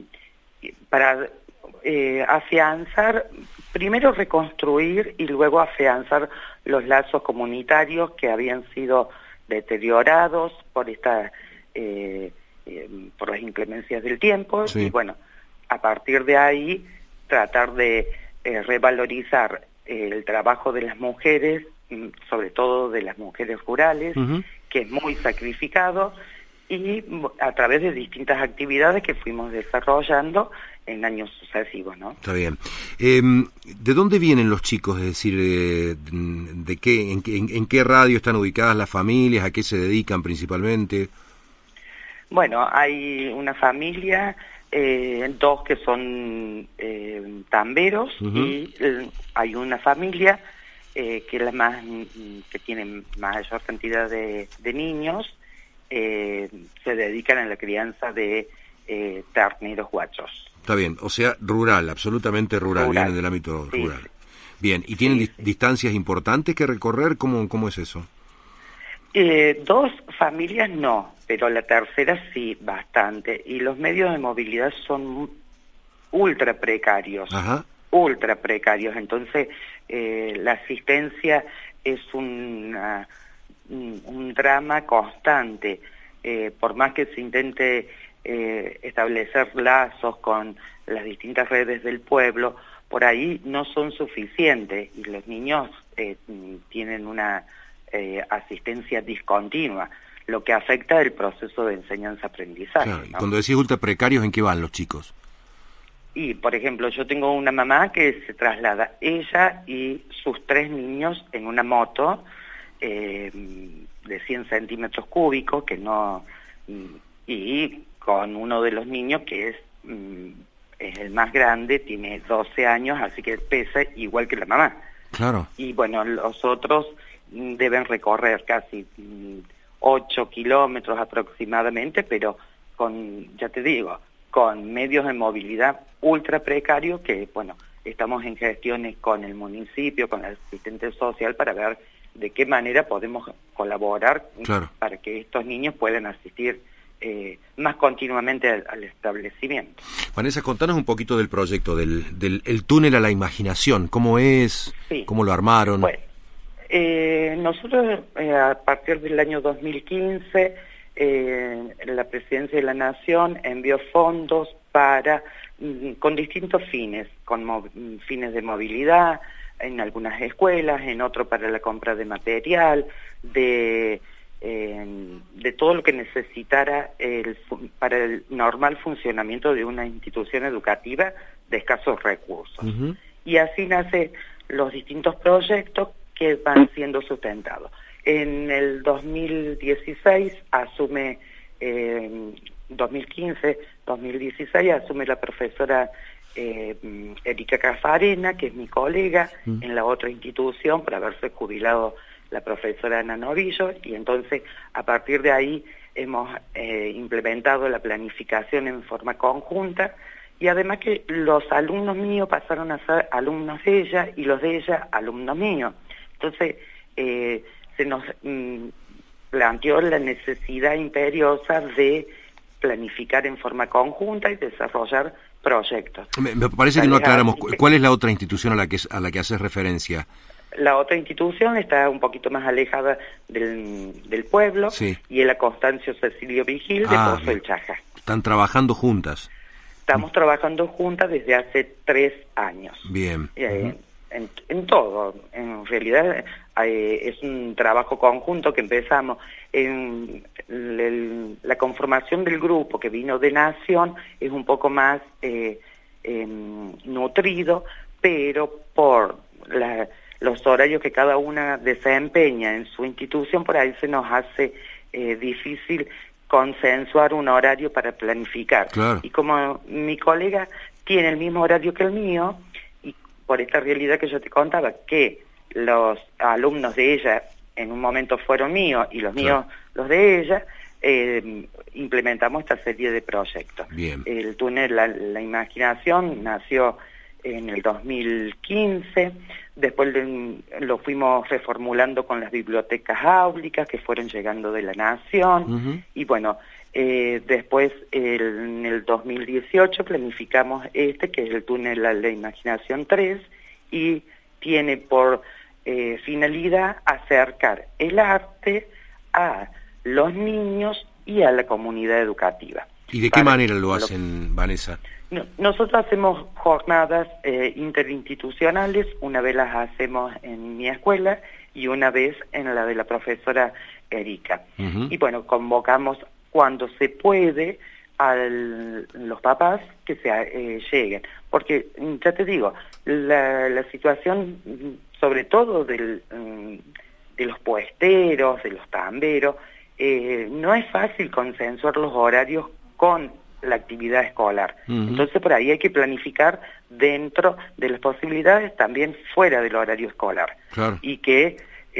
para eh, afianzar, primero reconstruir y luego afianzar los lazos comunitarios que habían sido deteriorados por esta... Eh, Eh, por las inclemencias del tiempo sí. y bueno, a partir de ahí tratar de eh, revalorizar eh, el trabajo de las mujeres, sobre todo de las mujeres rurales, uh-huh. que es muy sacrificado, y a través de distintas actividades que fuimos desarrollando en años sucesivos, ¿no? Está bien. Eh, ¿De dónde vienen los chicos? Es decir, eh, ¿de qué, en, en, en qué radio están ubicadas las familias? ¿A qué se dedican principalmente? Bueno, hay una familia, eh, dos que son eh, tamberos, uh-huh. y eh, hay una familia eh, que es la más que tiene mayor cantidad de, de niños. Eh, se dedican a la crianza de eh, terneros guachos. Está bien, o sea, rural, absolutamente rural, rural. Vienen del ámbito sí, rural. Sí. Bien, ¿y tienen sí, di- distancias importantes que recorrer? ¿Cómo, cómo es eso? Eh, dos familias no, pero la tercera sí, bastante. Y los medios de movilidad son ultra precarios. Ajá. Ultra precarios. Entonces, eh, la asistencia es una... Un, un drama constante, eh, por más que se intente eh, establecer lazos con las distintas redes del pueblo, por ahí no son suficientes y los niños eh, tienen una eh, asistencia discontinua, lo que afecta el proceso de enseñanza-aprendizaje. Claro, y ¿no? Cuando decís ultra precarios, ¿en qué van los chicos? Y, por ejemplo, yo tengo una mamá que se traslada, ella y sus tres niños en una moto, Eh, de cien centímetros cúbicos, que no, y con uno de los niños que es, es el más grande, tiene doce años, así que pesa igual que la mamá. Claro. Y bueno, los otros deben recorrer casi ocho kilómetros aproximadamente, pero con, ya te digo, con medios de movilidad ultra precarios que, bueno, estamos en gestiones con el municipio, con el asistente social para ver de qué manera podemos colaborar claro. para que estos niños puedan asistir eh, más continuamente al, al establecimiento. Vanessa, contanos un poquito del proyecto, del, del el túnel a la imaginación, ¿cómo es? Sí. ¿Cómo lo armaron? Bueno, eh, nosotros eh, a partir del año dos mil quince, eh, la Presidencia de la Nación envió fondos para, con distintos fines, con mo- fines de movilidad, en algunas escuelas, en otro para la compra de material, de eh, de todo lo que necesitara el, para el normal funcionamiento de una institución educativa de escasos recursos. Uh-huh. Y así nacen los distintos proyectos que van siendo sustentados. En el dos mil dieciséis asume, eh, dos mil quince, dos mil dieciséis asume la profesora Eh, Erika Cafarena, que es mi colega mm. en la otra institución, por haberse jubilado la profesora Ana Novillo, y entonces a partir de ahí hemos eh, implementado la planificación en forma conjunta, y además que los alumnos míos pasaron a ser alumnos de ella y los de ella alumnos míos. Entonces eh, se nos mm, planteó la necesidad imperiosa de planificar en forma conjunta y desarrollar proyectos. Me, me parece que no aclaramos. ¿Cuál es la otra institución a la que a la que haces referencia? La otra institución está un poquito más alejada del, del pueblo, sí. y es la Constancio Cecilio Vigil de ah, Pozo del Chaja. ¿Están trabajando juntas? Estamos mm. trabajando juntas desde hace tres años. Bien. Eh, uh-huh. en, en todo, en realidad eh, es un trabajo conjunto que empezamos en el, la conformación del grupo que vino de Nación es un poco más eh, eh, nutrido, pero por la, los horarios que cada una desempeña en su institución, por ahí se nos hace eh, difícil consensuar un horario para planificar. Claro. Y como mi colega tiene el mismo horario que el mío, y por esta realidad que yo te contaba, que los alumnos de ella en un momento fueron míos y los míos claro. los de ella, eh, implementamos esta serie de proyectos. Bien. El túnel la, la imaginación nació en el dos mil quince, después de, lo fuimos reformulando con las bibliotecas áulicas que fueron llegando de la Nación, uh-huh. y bueno, eh, después el, en el dos mil dieciocho planificamos este, que es el túnel a la imaginación tres, y tiene por eh, finalidad acercar el arte a los niños y a la comunidad educativa. ¿Y de qué manera lo hacen, Vanessa? No, nosotros hacemos jornadas eh, interinstitucionales, una vez las hacemos en mi escuela y una vez en la de la profesora Erika. Uh-huh. Y bueno, convocamos cuando se puede a los papás que se eh, lleguen, porque ya te digo, la, la situación sobre todo del, de los puesteros, de los tamberos, eh, no es fácil consensuar los horarios con la actividad escolar. Uh-huh. Entonces por ahí hay que planificar dentro de las posibilidades, también fuera del horario escolar. Claro. Y que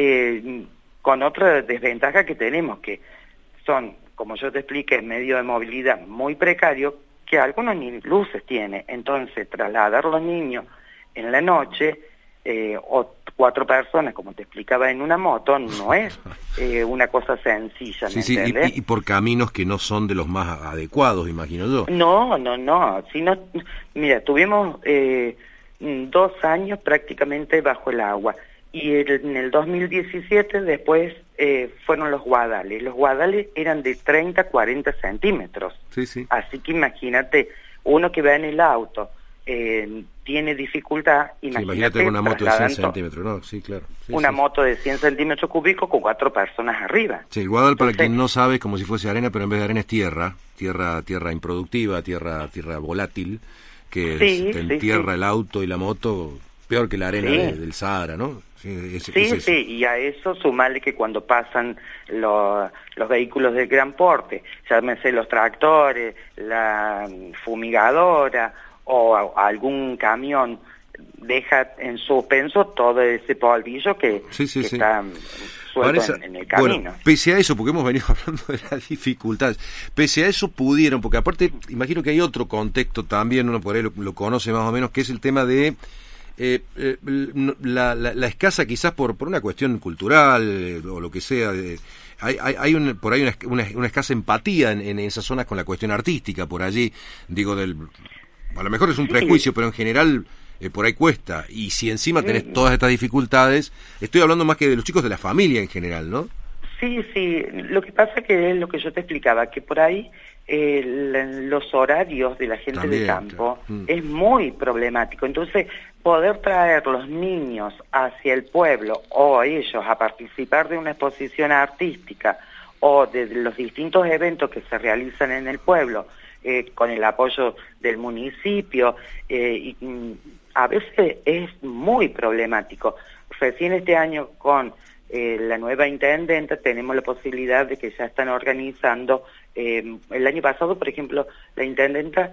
eh, con otra desventaja que tenemos, que son, como yo te expliqué, medio de movilidad muy precario, que algunos ni luces tiene. Entonces trasladar a los niños en la noche, eh, o cuatro personas, como te explicaba, en una moto, no es eh, una cosa sencilla, ¿me sí, sí, entiendes? Y, y por caminos que no son de los más adecuados, imagino yo. No, no, no. Si no, mira, tuvimos eh, dos años prácticamente bajo el agua. Y el, en el dos mil diecisiete después eh, fueron los guadales. Los guadales eran de treinta, cuarenta centímetros. Sí, sí. Así que imagínate, uno que va en el auto, eh, tiene dificultad, imagínate, sí, imagínate una moto de cien centímetros, ¿no? Sí, claro. Sí, una sí, moto de cien centímetros cúbicos con cuatro personas arriba. Sí, el guadal, para Entonces, quien no sabe, es como si fuese arena, pero en vez de arena es tierra, tierra tierra improductiva, tierra tierra volátil, que sí, te sí, entierra sí. el auto y la moto, peor que la arena sí. de, del Sahara, ¿no? Sí, es, sí, es sí, y a eso sumarle que cuando pasan los, los vehículos de gran porte, llámese los tractores, la fumigadora o a, algún camión, deja en suspenso todo ese polvillo que, sí, sí, que sí. está suelto Vanessa, en, en el camino. Bueno, pese a eso, porque hemos venido hablando de las dificultades, pese a eso pudieron, porque aparte imagino que hay otro contexto también, uno por ahí lo, lo conoce más o menos, que es el tema de Eh, eh, la, la, la escasa, quizás por, por una cuestión cultural eh, o lo que sea, eh, hay, hay, hay un, por ahí una, una, una escasa empatía en, en esas zonas con la cuestión artística, por allí, digo, del a lo mejor es un prejuicio, pero en general eh, por ahí cuesta, y si encima tenés todas estas dificultades, estoy hablando más que de los chicos de la familia en general, ¿no? Sí, sí, lo que pasa que es lo que yo te explicaba, que por ahí eh, la, los horarios de la gente También, de campo claro. mm. es muy problemático. Entonces, poder traer los niños hacia el pueblo o ellos a participar de una exposición artística o de los distintos eventos que se realizan en el pueblo, eh, con el apoyo del municipio, eh, y, mm, a veces es muy problemático. Recién este año con Eh, la nueva intendenta tenemos la posibilidad de que ya están organizando, eh, el año pasado, por ejemplo, la intendenta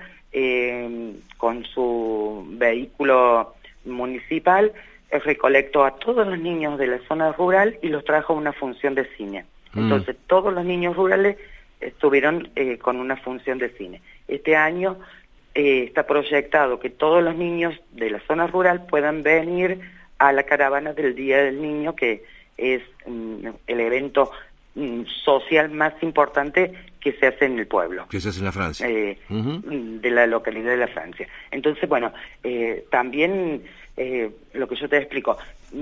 eh, con su vehículo municipal eh, recolectó a todos los niños de la zona rural y los trajo a una función de cine. Mm. Entonces todos los niños rurales estuvieron eh, con una función de cine. Este año eh, está proyectado que todos los niños de la zona rural puedan venir a la caravana del Día del Niño, que es um, el evento um, social más importante que se hace en el pueblo. Que se hace en la Francia. Eh, uh-huh. De la localidad de la Francia. Entonces, bueno, eh, también eh, lo que yo te explico,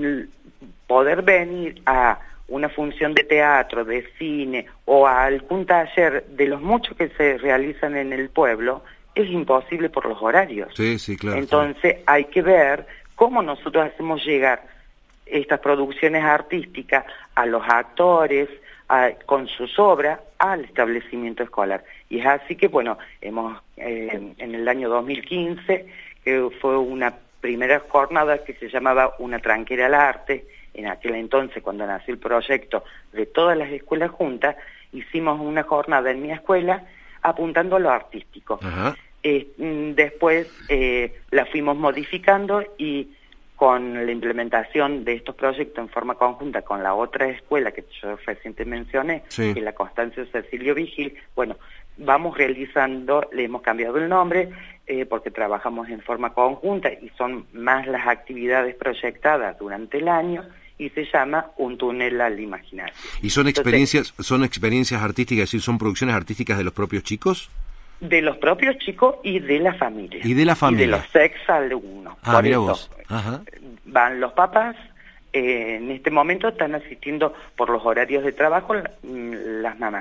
poder venir a una función de teatro, de cine o a algún taller de los muchos que se realizan en el pueblo es imposible por los horarios. Sí, sí, claro. Entonces, claro. hay que ver cómo nosotros hacemos llegar estas producciones artísticas a los actores, a, con sus obras, al establecimiento escolar. Y es así que, bueno, hemos eh, en el año dos mil quince, que fue una primera jornada que se llamaba Una tranquera al arte, en aquel entonces, cuando nació el proyecto de todas las escuelas juntas, hicimos una jornada en mi escuela apuntando a lo artístico. Ajá. Eh, después eh, la fuimos modificando y con la implementación de estos proyectos en forma conjunta con la otra escuela que yo reciente mencioné, sí. que es la Constancio Cecilio Vigil, bueno, vamos realizando, le hemos cambiado el nombre, eh, porque trabajamos en forma conjunta y son más las actividades proyectadas durante el año, y se llama Un túnel al imaginario. ¿Y son experiencias, Entonces, son experiencias artísticas, es decir, son producciones artísticas de los propios chicos? De los propios chicos y de la familia. Y de la familia. Y de los ex-alumnos. Ah, Por mira eso, vos. Ajá. Van los papás, eh, en este momento están asistiendo por los horarios de trabajo las mamás.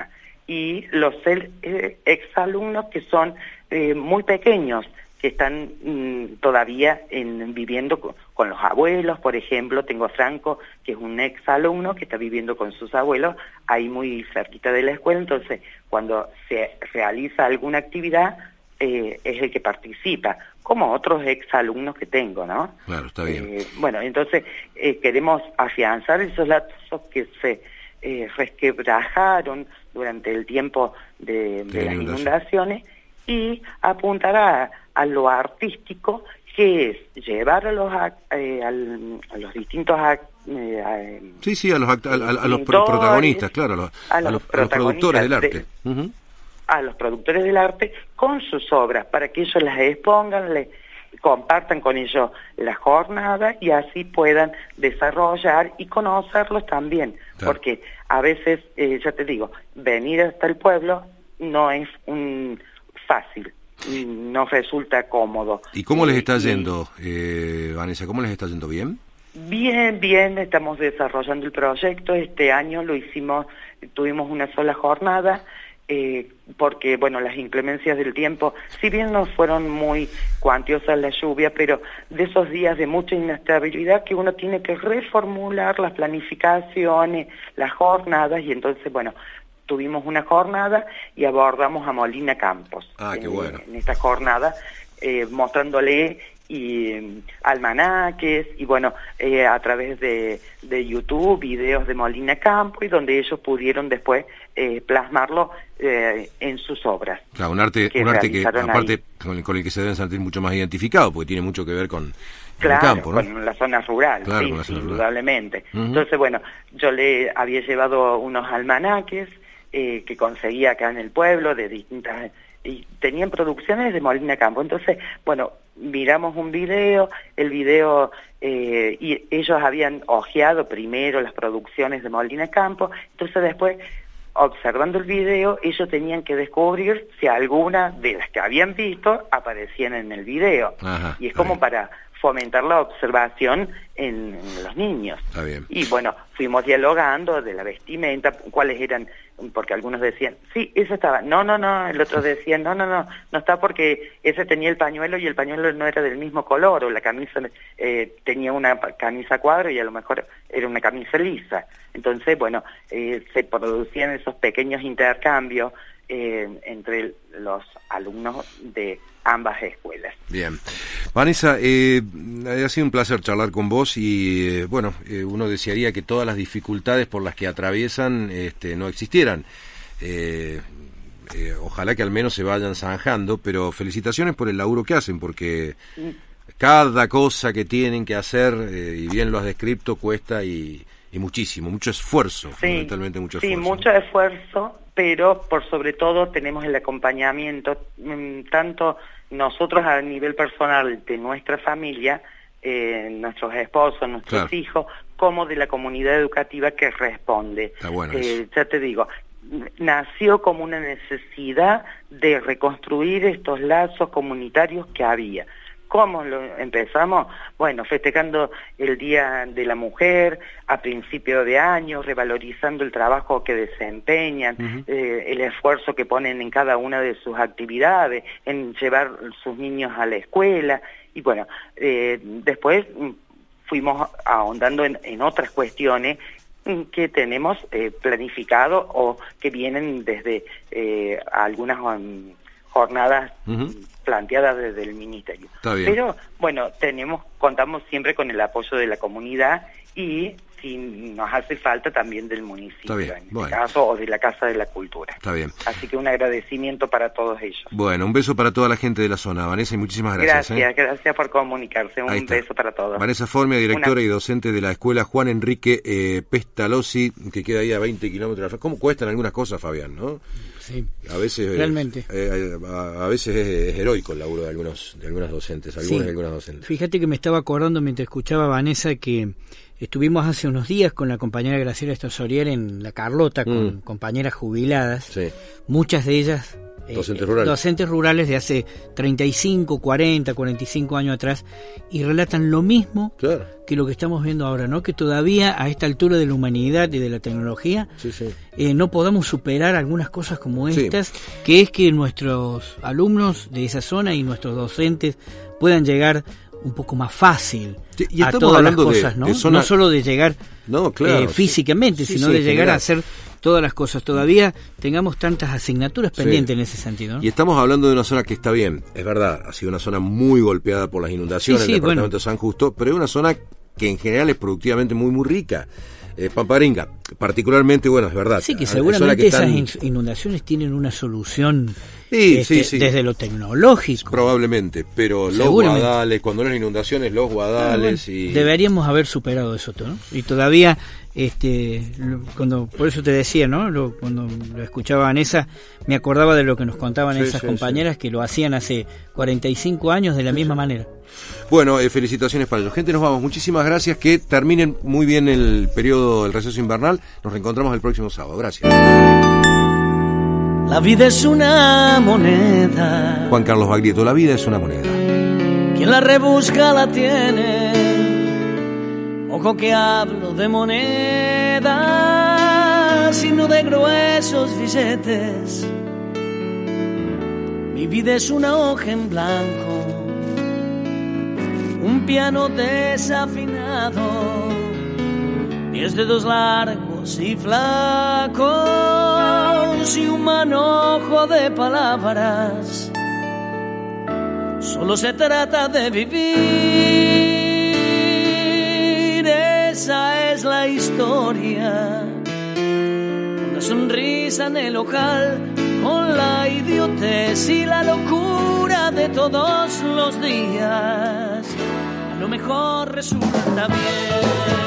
y los eh, exalumnos que son eh, muy pequeños, que están mm, todavía en, viviendo con, con los abuelos, por ejemplo. Tengo a Franco, que es un exalumno que está viviendo con sus abuelos ahí muy cerquita de la escuela. Entonces, cuando se realiza alguna actividad, eh, es el que participa, como otros exalumnos que tengo, ¿no? Claro, está bien. Eh, bueno, entonces eh, queremos afianzar esos lazos que se eh, resquebrajaron durante el tiempo de, de las inundaciones, y apuntar a, a lo artístico, que es llevar a los eh, al, a los distintos eh, a, sí sí a los a, a, a los pro protagonistas, claro, a los, a los, a los, a los productores del arte, de, uh-huh. a los productores del arte con sus obras, para que ellos las expongan, les compartan con ellos la jornada y así puedan desarrollar y conocerlos también, claro. Porque a veces, eh, ya te digo, venir hasta el pueblo no es un fácil, no resulta cómodo. ¿Y cómo les está yendo, eh, Vanessa? ¿Cómo les está yendo? ¿Bien? Bien, bien, estamos desarrollando el proyecto. Este año lo hicimos, tuvimos una sola jornada, eh, porque, bueno, las inclemencias del tiempo, si bien no fueron muy cuantiosas la lluvia, pero de esos días de mucha inestabilidad que uno tiene que reformular las planificaciones, las jornadas, y entonces, bueno, tuvimos una jornada y abordamos a Molina Campos. Ah, qué bueno. En, en esta jornada, eh, mostrándole y um, almanaques, y bueno, eh, a través de, de YouTube, videos de Molina Campos, y donde ellos pudieron después eh, plasmarlo eh, en sus obras. Claro, un arte que, un arte que aparte con el, con el que se deben sentir mucho más identificados, porque tiene mucho que ver con... Claro, el campo, ¿no? Con la zona rural, claro, sí, con la zona indudablemente. rural. Uh-huh. Entonces, bueno, yo le había llevado unos almanaques eh, que conseguía acá en el pueblo, de distintas... y tenían producciones de Molina Campos. Entonces, bueno, miramos un video, el video, eh, y ellos habían hojeado primero las producciones de Molina Campos, entonces después, observando el video, ellos tenían que descubrir si alguna de las que habían visto aparecían en el video. Ajá, y es como bien. Para fomentar la observación en, en los niños. Está bien. Y bueno, fuimos dialogando de la vestimenta, cuáles eran, porque algunos decían, sí, ese estaba, no, no, no, el otro decía, no, no, no, no está porque ese tenía el pañuelo y el pañuelo no era del mismo color, o la camisa eh, tenía una camisa cuadro y a lo mejor era una camisa lisa. Entonces, bueno, eh, se producían esos pequeños intercambios eh, entre los alumnos de ambas escuelas. Bien. Vanessa, eh, ha sido un placer charlar con vos y, eh, bueno, eh, uno desearía que todas las dificultades por las que atraviesan este, no existieran. Eh, eh, ojalá que al menos se vayan zanjando, pero felicitaciones por el laburo que hacen, porque cada cosa que tienen que hacer, eh, y bien lo has descrito, cuesta y, y muchísimo, mucho esfuerzo, sí, fundamentalmente mucho esfuerzo. Sí, mucho esfuerzo, pero por sobre todo tenemos el acompañamiento, tanto nosotros a nivel personal de nuestra familia, eh, nuestros esposos, nuestros claro. hijos, como de la comunidad educativa que responde. Está bueno eh, ya te digo, nació como una necesidad de reconstruir estos lazos comunitarios que había. ¿Cómo lo empezamos? Bueno, festejando el Día de la Mujer a principio de año, revalorizando el trabajo que desempeñan, uh-huh. eh, el esfuerzo que ponen en cada una de sus actividades, en llevar sus niños a la escuela, y bueno, eh, después fuimos ahondando en, en otras cuestiones que tenemos eh, planificado o que vienen desde eh, algunas um, jornadas uh-huh. planteadas desde el ministerio. Pero bueno, tenemos, contamos siempre con el apoyo de la comunidad y si nos hace falta también del municipio, en este bueno. caso, o de la Casa de la Cultura. Está bien. Así que un agradecimiento para todos ellos. Bueno, un beso para toda la gente de la zona, Vanessa, y muchísimas gracias. Gracias, ¿eh? gracias por comunicarse. Un beso para todos. Vanessa Formia, directora Una... y docente de la Escuela Juan Enrique eh, Pestalozzi, que queda ahí a veinte kilómetros. ¿Cómo cuestan algunas cosas, Fabián, no? Sí, a veces realmente. Eh, a, a veces es, es heroico el laburo de algunos de algunas docentes, algunas sí. y algunas docentes. Fíjate que me estaba acordando mientras escuchaba a Vanessa que estuvimos hace unos días con la compañera Graciela Estosorier en La Carlota, con mm. compañeras jubiladas, sí. muchas de ellas Docentes rurales. Docentes rurales de hace treinta y cinco, cuarenta, cuarenta y cinco años atrás, y relatan lo mismo claro. que lo que estamos viendo ahora, ¿no? Que todavía a esta altura de la humanidad y de la tecnología sí, sí. Eh, no podamos superar algunas cosas como estas, sí. que es que nuestros alumnos de esa zona y nuestros docentes puedan llegar un poco más fácil sí, y a todas las cosas, de, ¿no? de zona... No solo de llegar no, claro, eh, físicamente, sí, sino sí, de llegar general. a hacer todas las cosas. Todavía tengamos tantas asignaturas pendientes sí. en ese sentido, ¿no? Y estamos hablando de una zona que está bien, es verdad, ha sido una zona muy golpeada por las inundaciones, sí, sí, el departamento bueno. de San Justo, pero es una zona que en general es productivamente muy, muy rica. Eh, Pamparinga, particularmente, bueno, es verdad. Sí, que es seguramente que están... esas inundaciones tienen una solución sí, este, sí, sí. desde lo tecnológico. Probablemente, pero los guadales, cuando no hay inundaciones, los guadales ah, bueno, y... Deberíamos haber superado eso, ¿no? Y todavía, este, lo, cuando por eso te decía, ¿no? Lo, cuando lo escuchaba Vanessa, me acordaba de lo que nos contaban sí, esas sí, compañeras sí. que lo hacían hace cuarenta y cinco años de la misma manera. Bueno, eh, felicitaciones para ellos. Gente, nos vamos. Muchísimas gracias. Que terminen muy bien el periodo del receso invernal. Nos reencontramos el próximo sábado. Gracias. La vida es una moneda. Juan Carlos Baglietto, la vida es una moneda. Quien la rebusca la tiene. Ojo que hablo de moneda, sino de gruesos billetes. Mi vida es una hoja en blanco, un piano desafinado, diez dedos largos y flacos y un manojo de palabras. Solo se trata de vivir, esa es la historia. Una sonrisa en el ojal, con la idiotez y la locura de todos los días. A lo mejor resulta bien.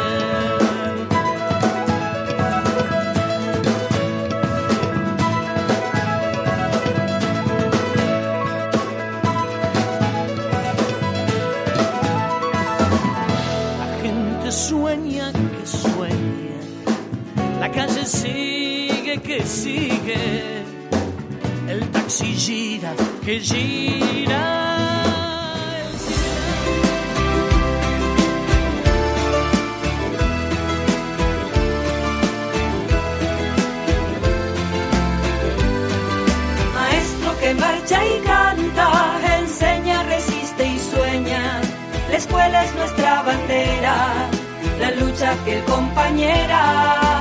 Sueña que sueña, la calle sigue que sigue, el taxi gira que gira. Maestro que marcha y canta, enseña, resiste y sueña. La escuela es nuestra bandera, la lucha fiel compañera.